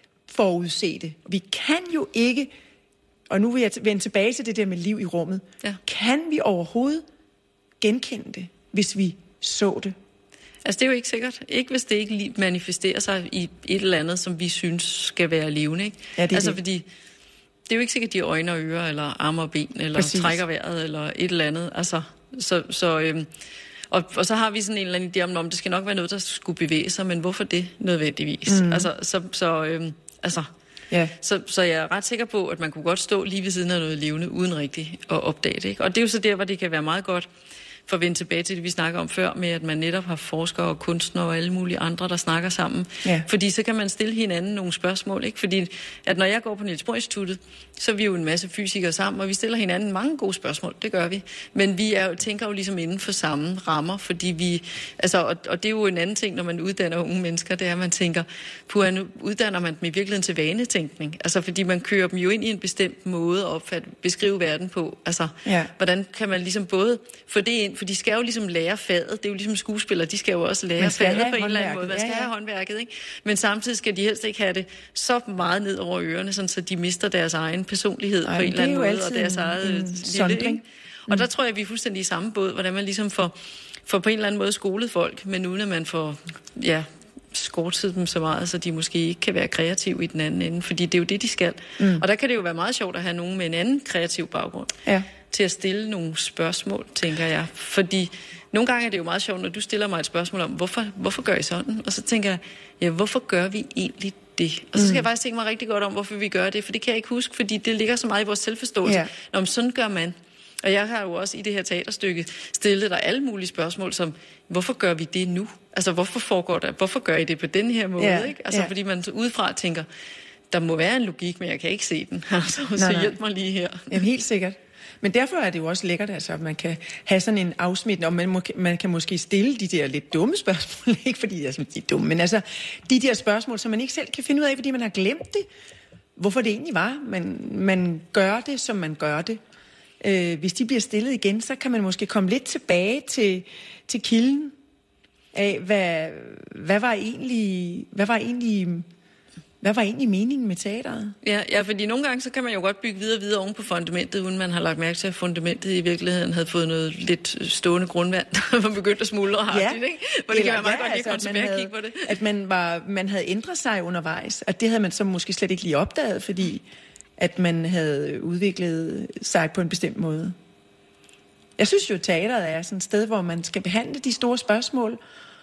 forudse det. Vi kan jo ikke, og nu vil jeg vende tilbage til det der med liv i rummet. Ja. Kan vi overhovedet genkende det, hvis vi så det? Altså, det er jo ikke sikkert. Ikke hvis det ikke manifesterer sig i et eller andet, som vi synes skal være levende, ikke? Ja, det er altså, det. Fordi det er jo ikke sikkert, de øjne og ører, eller arme og ben, eller Præcis. trækker vejret, eller et eller andet. Altså, så, så, øhm, og, og så har vi sådan en eller anden idé om, om det skal nok være noget, der skulle bevæge sig, men hvorfor det nødvendigvis? Mm. Altså, så, så, øhm, altså, yeah. så, så jeg er ret sikker på, at man kunne godt stå lige ved siden af noget levende, uden rigtigt at opdage det, ikke? Og det er jo så der, hvor det kan være meget godt, for at vende tilbage til det, vi snakker om før, med at man netop har forskere og kunstnere og alle mulige andre, der snakker sammen. Ja. Fordi så kan man stille hinanden nogle spørgsmål, ikke? Fordi at når jeg går på Niels Bohr Instituttet, så er vi jo en masse fysikere sammen, og vi stiller hinanden mange gode spørgsmål, det gør vi. Men vi er, tænker jo ligesom inden for samme rammer, fordi vi, altså, og, og det er jo en anden ting, når man uddanner unge mennesker, det er, at man tænker, puha, nu uddanner man dem i virkeligheden til vanetænkning. Altså, fordi man kører dem jo ind i en bestemt måde at opfatte, beskrive verden på. Altså, ja. Hvordan kan man ligesom både få det ind, for de skal jo ligesom lære faget. Det er jo ligesom skuespillere, de skal jo også lære faget på en eller anden måde. Man skal ja, ja. have håndværket, ikke? Men samtidig skal de helst ikke have det så meget ned over ørerne, sådan, så de mister deres egen personlighed Ej, på en eller anden måde, og deres eget lille, ikke? Mm. Og der tror jeg, at vi er fuldstændig i samme båd, hvordan man ligesom får, får på en eller anden måde skolet folk, men uden at man får, ja, skortet dem så meget, så de måske ikke kan være kreative i den anden ende, fordi det er jo det, de skal. Mm. Og der kan det jo være meget sjovt at have nogen med en anden kreativ baggrund. Ja. Til at stille nogle spørgsmål, tænker jeg. Fordi nogle gange er det jo meget sjovt, når du stiller mig et spørgsmål om, hvorfor, hvorfor gør I sådan? Og så tænker jeg, ja, hvorfor gør vi egentlig det? Og så skal mm. jeg faktisk tænke mig rigtig godt om, hvorfor vi gør det, for det kan jeg ikke huske, fordi det ligger så meget i vores selvforståelse. Ja. Nå, sådan gør man. Og jeg har jo også i det her teaterstykke stillet dig alle mulige spørgsmål, som, hvorfor gør vi det nu? Altså, hvorfor foregår det? Hvorfor gør I det på den her måde? Ja. Ikke? Altså, ja. Fordi man udefra tænker, der må være en logik, men jeg kan ikke se den. Altså, så nej, hjælp mig lige her. Jamen, helt sikkert. Men derfor er det jo også lækkert, altså, at man kan have sådan en afsmitning, og man, må, man kan måske stille de der lidt dumme spørgsmål, ikke fordi de er, de er dumme, men altså de der spørgsmål, som man ikke selv kan finde ud af, fordi man har glemt det. Hvorfor det egentlig var. Man, man gør det, som man gør det. Øh, hvis de bliver stillet igen, så kan man måske komme lidt tilbage til, til kilden af, hvad, hvad var egentlig... Hvad var egentlig Hvad var egentlig meningen med teateret? Ja, ja, fordi nogle gange så kan man jo godt bygge videre og videre oven på fundamentet, uden man har lagt mærke til, at fundamentet i virkeligheden havde fået noget lidt stående grundvand, der var begyndt at smuldre og hardt, ikke? Hvor det kan være meget ja, godt lige at komme tilbage og kigge på det. At man, var, man havde ændret sig undervejs, at det havde man så måske slet ikke lige opdaget, fordi at man havde udviklet sig på en bestemt måde. Jeg synes jo, at teateret er sådan et sted, hvor man skal behandle de store spørgsmål.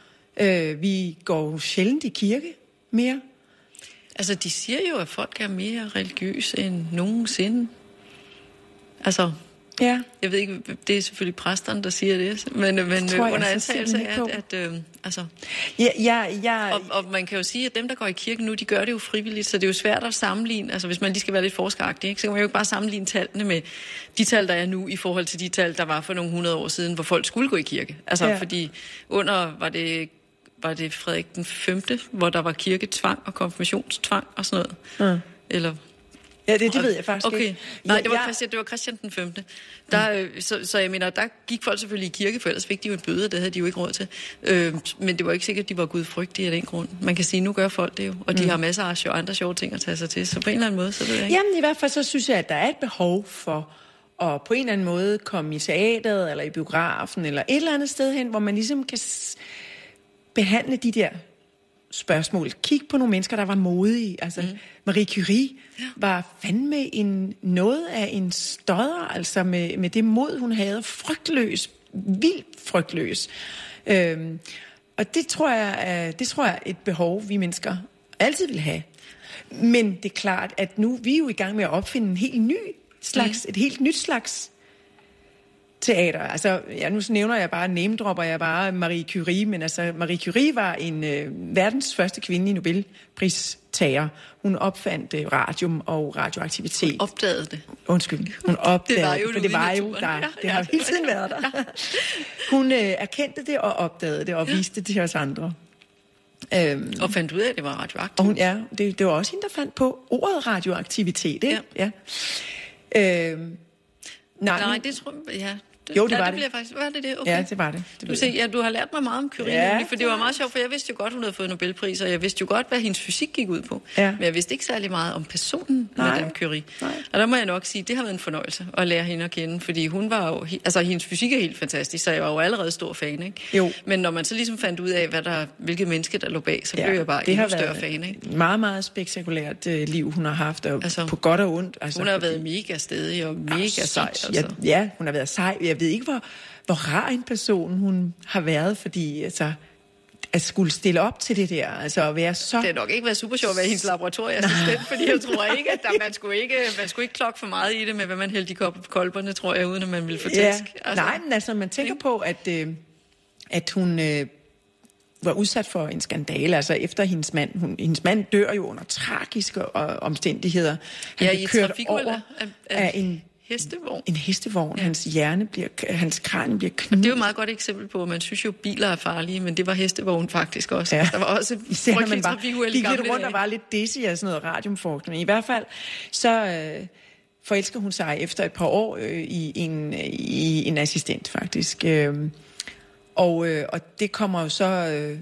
Øh, vi går sjældent i kirke mere. Altså, de siger jo, at folk er mere religiøse end nogensinde. Altså, Ja. Jeg ved ikke, det er selvfølgelig præsterne, der siger det, men, men tror jeg, under altså, antagelse ser den af, ikke at... at øh, altså, Ja, ja, ja. og, og man kan jo sige, at dem, der går i kirken nu, de gør det jo frivilligt, så det er jo svært at sammenligne. Altså, hvis man lige skal være lidt forskeragtig, ikke, så kan man jo ikke bare sammenligne tallene med de tal, der er nu, i forhold til de tal, der var for nogle hundrede år siden, hvor folk skulle gå i kirke. Altså, ja. Fordi under var det... var det Frederik den femte, hvor der var kirketvang og konfirmationstvang og sådan noget. Mm. Eller... Ja, det, det ved jeg faktisk okay. ikke. Nej, det var, ja. Christian, det var Christian den femte. Der, mm. så, så jeg mener, der gik folk selvfølgelig i kirke, for ellers fik de jo en bøde, det havde de jo ikke råd til. Øh, men det var ikke sikkert, at de var gudfrygtige af den grund. Man kan sige, nu gør folk det jo, og de mm. har masser af sjove, andre sjove ting at tage sig til. Så på en eller anden måde, så ved jeg ikke. Jamen i hvert fald så synes jeg, at der er et behov for at på en eller anden måde komme i teateret, eller i biografen, eller et eller andet sted hen, hvor man ligesom kan s- behandle de der spørgsmål. Kig på nogle mennesker, der var modige. Altså, mm. Marie Curie ja. var fandme en, noget af en stodder, altså med, med det mod, hun havde. Frygtløs, vildt frygtløs. Øhm, og det tror jeg, det tror jeg er et behov, vi mennesker altid vil have. Men det er klart, at nu vi er jo i gang med at opfinde en helt ny slags, mm. et helt nyt slags teater. Altså, ja, nu nævner jeg bare, name-dropper jeg bare Marie Curie, men altså, Marie Curie var en øh, verdens første kvindelige Nobelpristager. Hun opfandt øh, radium og radioaktivitet. Hun opdagede det. Undskyld. Hun opdagede det, var jo for det var jo der. Ja, det har ja, hele tiden været der. Hun øh, erkendte det og opdagede det og ja. viste det til os andre. Øhm, og fandt ud af, at det var radioaktivt. Og hun, ja, det, det var også hende, der fandt på ordet radioaktivitet, ikke? Ja. ja. Øhm, nej, nej, det tror jeg, ja. Det, jo, det ja, var det. det. Bliver faktisk, var det det? Okay. Ja, det var det. det du, se, ja, du har lært mig meget om Curie, ja, nemlig, for det var meget sjovt, for jeg vidste jo godt, hun havde fået Nobelpris, og jeg vidste jo godt, hvad hendes fysik gik ud på. Ja. Men jeg vidste ikke særlig meget om personen, Madame Curie. Nej. Og der må jeg nok sige, det har været en fornøjelse at lære hende at kende, fordi hun var jo, altså hendes fysik er helt fantastisk, så jeg var jo allerede stor fan, ikke? Jo. Men når man så ligesom fandt ud af, hvad der, hvilket menneske der lå bag, så ja, blev jeg bare endnu større fan, ikke? Meget, meget spektakulært uh, liv, hun har haft, og altså, på godt og ondt. Altså, hun har fordi... været mega stedig og mega altså, sej. Altså. Ja, ja, hun har været sej. Jeg ved ikke, hvor hvor rar en person hun har været, fordi altså, at skulle stille op til det der, altså at være så... Det har nok ikke været super sjovt at være hendes laboratorieassistent, fordi jeg tror ikke, at der, man, skulle ikke, man skulle ikke klokke for meget i det med, hvad man hældte i kolberne, tror jeg, uden at man ville få tæsk. Ja. Altså, nej, men altså man tænker på, at, øh, at hun øh, var udsat for en skandale, altså efter hendes mand. Hun, hendes mand dør jo under tragiske øh, omstændigheder. Han ja, bliver kørt over af, af, af en... Hestevogn. En hestevogn. Ja. Hans hjerne bliver, hans kranie bliver knust. Og det er jo et meget godt eksempel på, at man synes jo, biler er farlige, men det var hestevogn faktisk også. Ja. Der var også frygtelige trafikuheld i gamle gik lidt rundt og var lidt dizzy af sådan noget radiumforskning. I hvert fald, så øh, forelsker hun sig efter et par år øh, i, en, i en assistent, faktisk. Øh, og, øh, og det kommer jo så... Øh,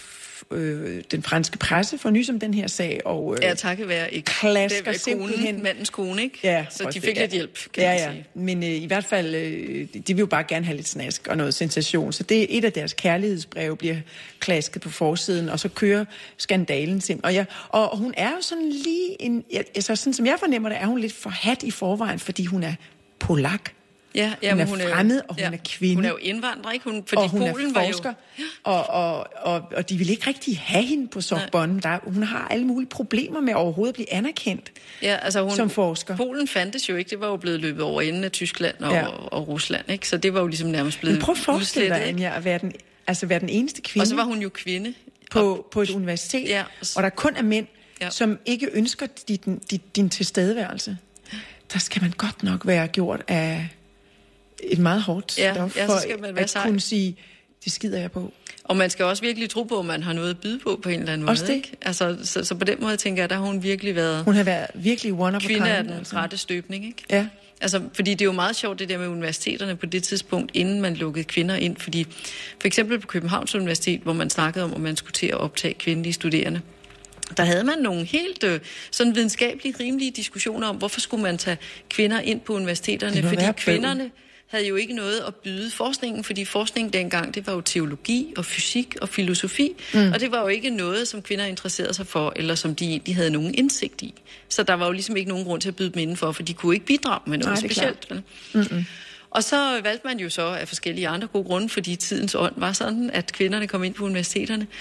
Øh, den franske presse for nys om den her sag, og øh, ja, takket være ikke. klasker simpelthen mandens kone, ikke? Ja, så de fik ja. lidt hjælp, kan ja, man ja. sige. Men øh, i hvert fald, øh, de vil jo bare gerne have lidt snask og noget sensation, så det er et af deres kærlighedsbreve, bliver klasket på forsiden, og så kører skandalen simpelthen. Og, ja, og, og hun er jo sådan lige en, altså sådan som jeg fornemmer det, er hun lidt forhat i forvejen, fordi hun er polak. Ja, ja, hun er hun fremmed, og hun ja, er kvinde. Hun er jo indvandrer, ikke? Hun, fordi og hun Polen er forsker, var jo... og, og, og, og de vil ikke rigtig have hende på Sorbonne. Der, hun har alle mulige problemer med overhovedet at blive anerkendt ja, altså hun, som forsker. Polen fandtes jo ikke. Det var jo blevet løbet over enden af Tyskland og, ja. og, og Rusland, ikke? Så det var jo ligesom nærmest blevet udslettet. Men prøv at forestille dig, Anja, at være den, altså være den eneste kvinde. Og så var hun jo kvinde. På, på et universitet, ja, og der kun er mænd, ja. som ikke ønsker din, din, din tilstedeværelse. Der skal man godt nok være gjort af... et meget hårdt ja, stof ja, for at sej. Kunne sige, det skider jeg på. Og man skal også virkelig tro på, at man har noget at byde på på en eller anden også måde. Det. Ikke? Altså, så, så på den måde tænker jeg, der har hun virkelig været... Hun har været virkelig one of a kind. Kvinde af den altså. rette støbning, ikke? Ja. Altså, fordi det er jo meget sjovt, det der med universiteterne på det tidspunkt, inden man lukkede kvinder ind. Fordi for eksempel på Københavns Universitet, hvor man snakkede om, at man skulle til at optage kvindelige studerende, der havde man nogle helt øh, sådan videnskabelige, rimelige diskussioner om, hvorfor skulle man tage kvinder ind på universiteterne, fordi kvinderne havde jo ikke noget at byde forskningen, fordi forskningen dengang, det var jo teologi og fysik og filosofi, mm. og det var jo ikke noget, som kvinder interesserede sig for, eller som de egentlig havde nogen indsigt i. Så der var jo ligesom ikke nogen grund til at byde dem indenfor, for de kunne ikke bidrage med noget Nej, specielt. Mm-hmm. Og så valgte man jo så af forskellige andre gode grunde, fordi tidens ånd var sådan, at kvinderne kom ind på universiteterne.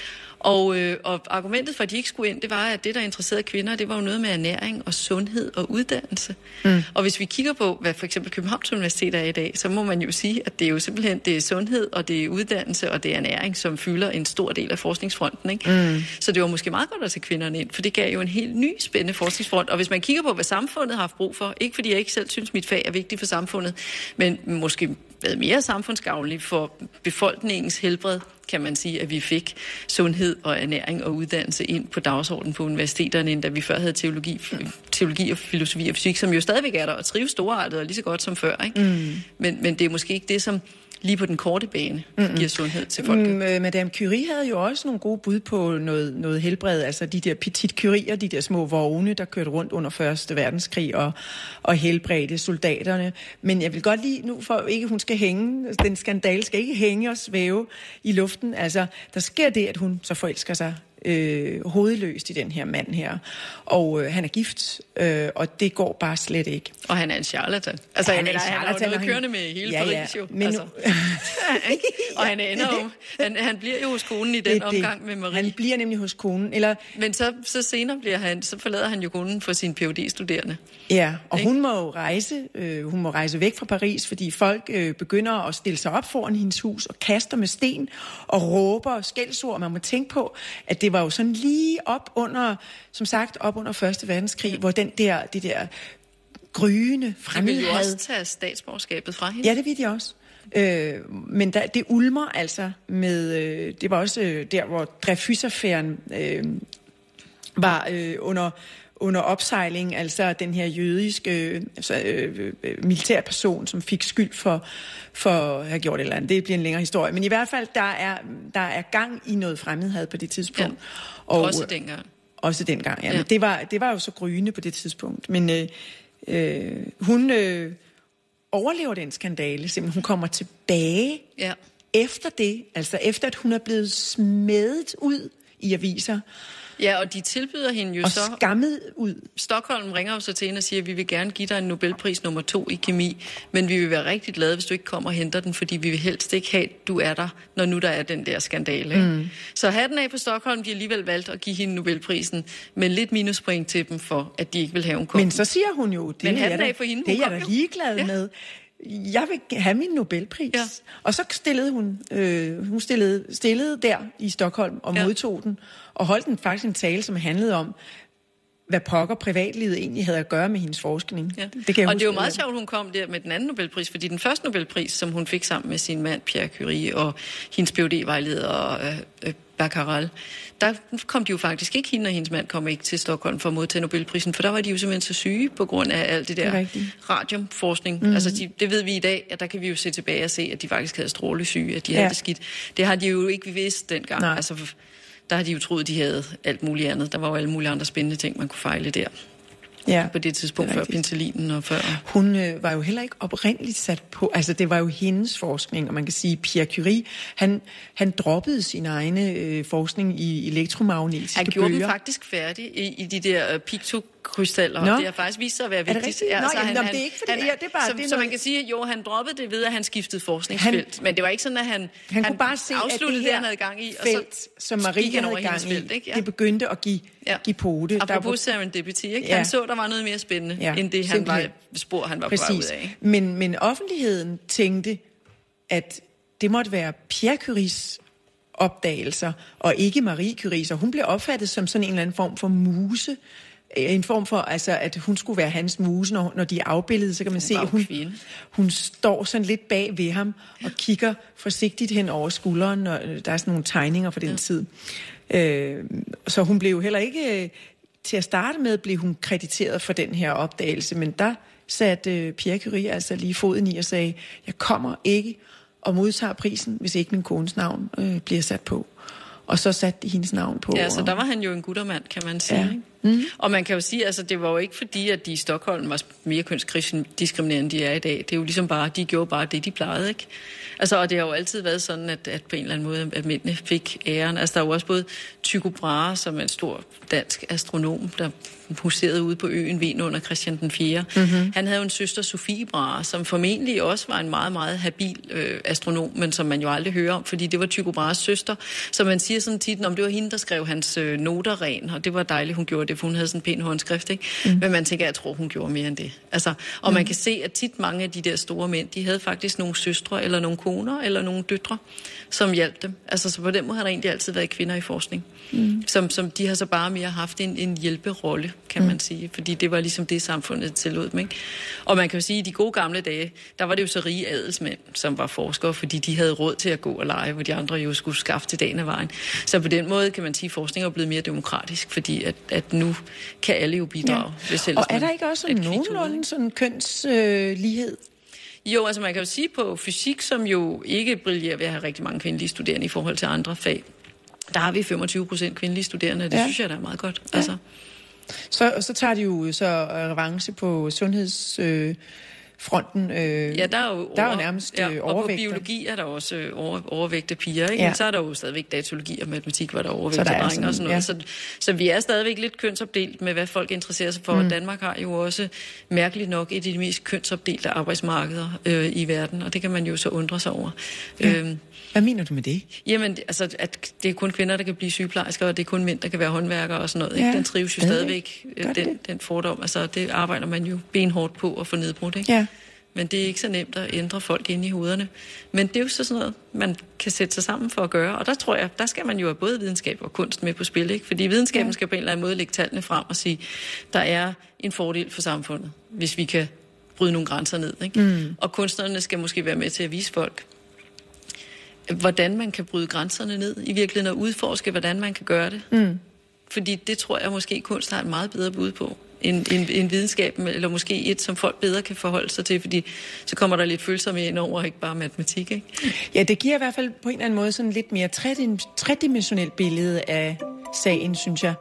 Og, øh, og argumentet for, at de ikke skulle ind, det var, at det, der interesserede kvinder, det var jo noget med ernæring og sundhed og uddannelse. Mm. Og hvis vi kigger på, hvad for eksempel Københavns Universitet er i dag, så må man jo sige, at det er jo simpelthen det er sundhed, og det er uddannelse, og det er ernæring, som fylder en stor del af forskningsfronten. Ikke? Mm. Så det var måske meget godt at tage kvinderne ind, for det gav jo en helt ny spændende forskningsfront. Og hvis man kigger på, hvad samfundet har haft brug for, ikke fordi jeg ikke selv synes, mit fag er vigtigt for samfundet, men måske været mere samfundsgavnligt for befolkningens helbred, kan man sige, at vi fik sundhed og ernæring og uddannelse ind på dagsordenen på universiteterne, end da vi før havde teologi, teologi og filosofi og fysik, som jo stadigvæk er der og trives storartet og lige så godt som før. Ikke? Mm. Men, men det er måske ikke det, som lige på den korte bane mm-hmm. giver sundhed til folket. Mm, Madame Curie havde jo også nogle gode bud på noget, noget helbred, altså de der petit Curier, de der små vogne, der kørte rundt under første verdenskrig og, og helbredte soldaterne. Men jeg vil godt lige, nu for ikke hun skal hænge, den skandale skal ikke hænge og svæve i luften. Altså, der sker det, at hun så forelsker sig øh, hovedløst i den her mand her. Og øh, han er gift, øh, og det går bare slet ikke. Og han er en charlatan. Altså, han er en charlatan. Han er jo noget kørende med hele ja, Paris, jo. Ja, men altså. Og han ender jo, han, han bliver jo hos konen i den det, omgang det. med Marie. Han bliver nemlig hos konen. Eller... Men så, så senere bliver han, så forlader han jo konen for sin P H D-studerende. Ja, og ikke? hun må jo rejse, øh, hun må rejse væk fra Paris, fordi folk øh, begynder at stille sig op foran hendes hus og kaster med sten og råber og skældsord. Man må tænke på, at det var jo sådan lige op under, som sagt, op under første verdenskrig, ja. hvor den der, det der gryende fremmedhed... De ville jo også tage statsborgerskabet fra hende. Ja, det vil de også. Øh, men der, det ulmer altså med... Øh, det var også øh, der, hvor Dreyfus-affæren øh, var øh, under... under opsejling, altså den her jødiske øh, altså, øh, militærperson, som fik skyld for, for at have gjort et eller andet. Det bliver en længere historie. Men i hvert fald, der er, der er gang i noget fremmedhad på det tidspunkt. Ja. Og, også dengang. Også dengang, ja. ja. Men det var, det var jo så gryende på det tidspunkt. Men øh, øh, hun øh, overlever den skandale, simpelthen. Hun kommer tilbage ja. efter det, altså efter at hun er blevet smedet ud i aviser. Ja, og de tilbyder hende jo og så... Og skammet ud. Stockholm ringer jo så til hende og siger, at vi vil gerne give dig en Nobelpris nummer to i kemi, men vi vil være rigtig glade, hvis du ikke kommer og henter den, fordi vi vil helst ikke have, at du er der, når nu der er den der skandale. Mm. Så hatten af på Stockholm, de har alligevel valgt at give hende Nobelprisen, men lidt minuspoint til dem for, at de ikke vil have, hun kom. Men så siger hun jo, det men er jeg da, for hende, det er jeg da ligeglad ja. med. Jeg vil have min Nobelpris. Ja. Og så stillede hun, øh, hun stillede, stillede der i Stockholm og ja. modtog den, og holdt den faktisk en tale, som handlede om, hvad pokker privatlivet egentlig havde at gøre med hendes forskning. Ja. Det kan jeg og huske, det er jo meget sjovt, hun kom der med den anden Nobelpris, fordi den første Nobelpris, som hun fik sammen med sin mand Pierre Curie og hendes P H D-vejleder øh, øh, Becquerel, der kom de jo faktisk ikke, hende og hendes mand kom ikke til Stockholm for at modtage Nobelprisen, for der var de jo simpelthen så syge på grund af alt det der det radiumforskning. Mm-hmm. Altså de, det ved vi i dag, at der kan vi jo se tilbage og se, at de faktisk havde strålesyge, at de ja. havde det skidt. Det har de jo ikke vidst dengang. Nej. Altså, der har de jo troet, at de havde alt muligt andet. Der var jo alle mulige andre spændende ting, man kunne fejle der. Ja, på det tidspunkt det før penicillinen og før... Hun øh, var jo heller ikke oprindeligt sat på... Altså, det var jo hendes forskning, og man kan sige, Pierre Curie, han, han droppede sin egen øh, forskning i elektromagnetiske bølger. Han gjorde dem faktisk færdig i, i de der øh, piktokrystaller. Det har faktisk vist sig at være vigtigt. Er det Nå, altså, jamen, han, det er ikke fordi... Han, ja, det er bare, så, det er så man kan sige, at jo, han droppede det ved, at han skiftede forskningsfelt. Han, men det var ikke sådan, at han, han, han kunne bare se, afsluttede at det, han havde gang i, felt, og så som Marie havde gang i, felt, ikke? Ja. det begyndte at give, ja. give pote. Apropos serendipity, ikke? Ja. Han så, der var noget mere spændende, ja, end det han var, spor, han var Præcis. på vej ud af. Men, men offentligheden tænkte, at det måtte være Pierre Curies opdagelser, og ikke Marie Curie, så hun blev opfattet som sådan en eller anden form for muse, en form for, altså, at hun skulle være hans muse, når, når de er afbildet, så kan man se, at hun, hun står sådan lidt bag ved ham, og kigger forsigtigt hen over skulderen, når der er sådan nogle tegninger fra den ja. tid. Øh, så hun blev heller ikke, til at starte med, blev hun krediteret for den her opdagelse, men der satte Pierre Curie altså lige foden i og sagde, jeg kommer ikke og modtager prisen, hvis ikke min kones navn øh, bliver sat på. Og så satte de hendes navn på. Ja, så der var han jo en guttermand, kan man sige. Ja. Ikke? Mm. Og man kan jo sige, altså det var jo ikke fordi, at de i Stockholm var mere kønsdiskriminerende, end de er i dag. Det er jo ligesom bare, de gjorde bare det, de plejede, ikke? Altså, og det har jo altid været sådan, at, at på en eller anden måde, at mændene fik æren. Altså, der er jo også både Tycho Brahe, som er en stor dansk astronom, der huserede ude på øen Ven under Christian den fjerde. Mm-hmm. Han havde jo en søster, Sofie Brahe, som formentlig også var en meget, meget habil øh, astronom, men som man jo aldrig hører om, fordi det var Tycho Brahes søster. Så man siger sådan tit, om det var hende, der skrev hans øh, noter ren, og det var dejligt, hun gjorde det, for hun havde sådan en pæn håndskrift, ikke? Mm. Men man tænker, jeg tror, hun gjorde mere end det. Altså, og mm. man kan se, at tit mange af de der store mænd, de havde faktisk nogle søstre, eller nogle koner, eller nogle døtre, som hjalp dem. Altså, så på den måde har der egentlig altid været kvinder i forskning. Mm. Som, som de har så bare mere haft en, en hjælperolle, kan mm. man sige. Fordi det var ligesom det, samfundet tillod dem, ikke? Og man kan jo sige, at i de gode gamle dage, der var det jo så rige adelsmænd, som var forskere, fordi de havde råd til at gå og lege, hvor de andre jo skulle skaffe til dagen af vejen. Så på den måde kan man sige, at forskning er blevet mere demokratisk, fordi at, at nu kan alle jo bidrage. Ja. Hvis og er der ikke også nogenlunde sådan kønslighed? Øh, Jo, altså man kan jo sige på fysik, som jo ikke brillerer ved at have rigtig mange kvindelige studerende i forhold til andre fag. Der har vi femogtyve procent kvindelige studerende, og det ja. synes jeg, der er meget godt. Ja. Altså. Så, så tager de jo så revanche på sundhedsfronten. Øh, ja, der er jo, der er jo nærmest ja, overvægt. Og på biologi er der også øh, over, overvægte piger, ikke? Ja. Men så er der jo stadigvæk datalogi og matematik, hvor der er overvægte drenge og sådan noget. Ja. Så, så vi er stadigvæk lidt kønsopdelt med, hvad folk interesserer sig for. Mm. Danmark har jo også mærkeligt nok et af de mest kønsopdelte arbejdsmarkeder øh, i verden, og det kan man jo så undre sig over. Ja. Øhm, Hvad mener du med det? Jamen, altså, at det er kun kvinder, der kan blive sygeplejersker, og det er kun mænd, der kan være håndværkere og sådan noget. Ikke? Ja, den trives jo stadigvæk, den, den fordom. Altså, det arbejder man jo benhårdt på at få nedbrudt, ikke? Ja. Men det er ikke så nemt at ændre folk inde i hovederne. Men det er jo så sådan noget, man kan sætte sig sammen for at gøre. Og der tror jeg, der skal man jo have både videnskab og kunst med på spil, ikke? Fordi videnskaben ja. skal på en eller anden måde lægge tallene frem og sige, der er en fordel for samfundet, hvis vi kan bryde nogle grænser ned, ikke? Mm. Og kunstnerne skal måske være med til at vise folk, hvordan man kan bryde grænserne ned, i virkeligheden og udforske, hvordan man kan gøre det. Mm. Fordi det tror jeg måske kunst har et meget bedre bud på, end, end, end videnskaben, eller måske et, som folk bedre kan forholde sig til, fordi så kommer der lidt følelser med ind over, ikke bare matematik, ikke? Ja, det giver i hvert fald på en eller anden måde sådan lidt mere tredimensionelt billede af sagen, synes jeg.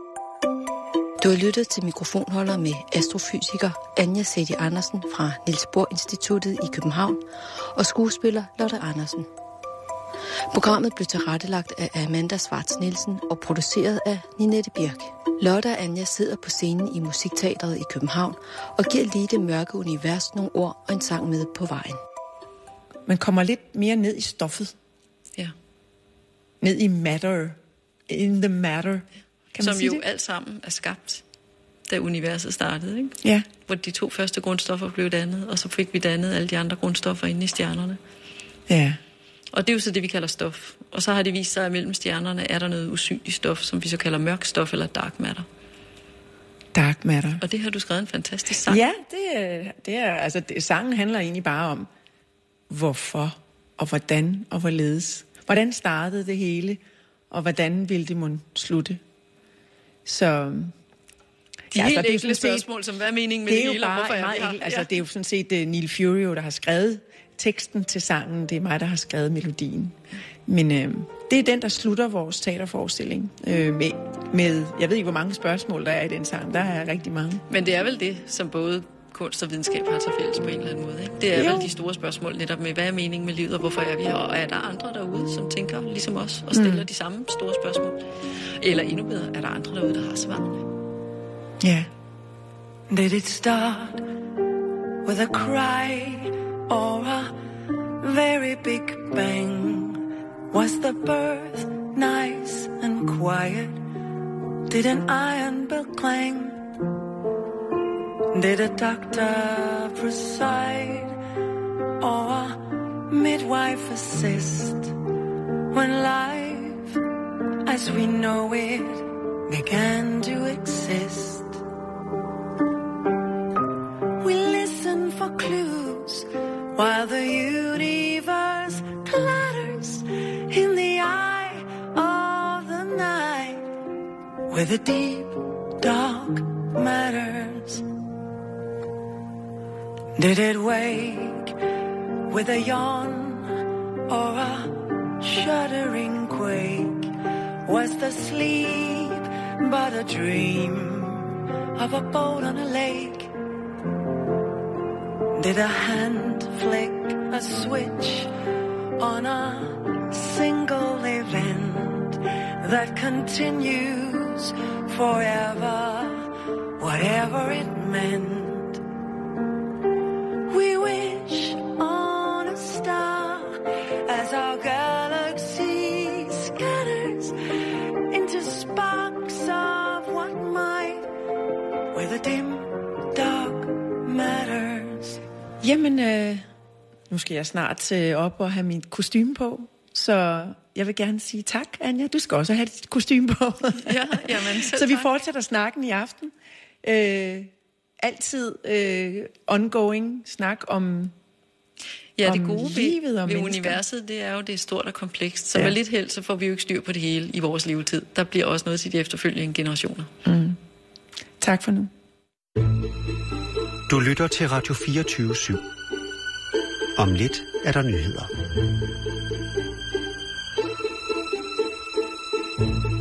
Du har lyttet til Mikrofonholder med astrofysiker Anja Sedi Andersen fra Niels Bohr Instituttet i København og skuespiller Lotte Andersen. Programmet blev tilrettelagt af Amanda Schwartz Nielsen og produceret af Ninette Birk. Lotte og Anja sidder på scenen i Musikteatret i København og giver lige det mørke univers nogle ord og en sang med på vejen. Man kommer lidt mere ned i stoffet. Ja. Ned i matter. In the matter. Kan man Som sige jo det? alt sammen er skabt, da universet startede, ikke? Ja. Hvor de to første grundstoffer blev dannet, og så fik vi dannet alle de andre grundstoffer inde i stjernerne. Ja. Og det er jo så det, vi kalder stof. Og så har det vist sig, at mellem stjernerne er der noget usynligt stof, som vi så kalder mørk stof eller dark matter. Dark matter. Og det har du skrevet en fantastisk sang. Ja, det er, det er altså det, sangen handler egentlig bare om hvorfor og hvordan og hvorledes. Hvordan startede det hele, og hvordan ville det mon slutte? Så de ja, helt altså, enkle spørgsmål, som hvad er meningen med det, det hele, og hvorfor er vi her? Altså, ja. Det er jo sådan set uh, Neil Furio, der har skrevet teksten til sangen. Det er mig, der har skrevet melodien. Men øh, det er den, der slutter vores teaterforestilling øh, med, med, jeg ved ikke, hvor mange spørgsmål der er i den sang. Der er rigtig mange. Men det er vel det, som både kunst og videnskab har til fælles på en eller anden måde, ikke? Det er jo. vel de store spørgsmål netop med, hvad er meningen med livet, og hvorfor er vi her? Og er der andre derude, som tænker ligesom os, og stiller mm. de samme store spørgsmål? Eller endnu bedre, er der andre derude, der har svarene? Ja. Yeah. Did it start with a cry or a very big bang? Was the birth nice and quiet? Did an iron bell clang? Did a doctor preside or a midwife assist when life as we know it began to exist? We listen for clues while the universe clatters in the eye of the night where the deep dark matters. Did it wake with a yawn or a shuddering quake? Was the sleep but a dream? of a boat on a lake? Did a hand flick a switch on a single event that continues forever, whatever it meant? We wish on a star as our galaxy scatters into sparks of what might, where the dim dark matters. Jamen, øh, nu skal jeg snart øh, op og have mit kostume på, så jeg vil gerne sige tak, Anja. Du skal også have dit kostume på. Ja, jamen, så vi fortsætter snakken i aften. Øh, altid øh, ongoing snak om Ja, om det gode livet og ved, ved mennesker. universet, det er jo, det er stort og komplekst. Så Ja. med lidt held, så får vi jo ikke styr på det hele i vores levetid. Der bliver også noget til de efterfølgende generationer. Mm. Tak for nu. Du lytter til Radio fireogtyve syv. Om lidt er der nyheder.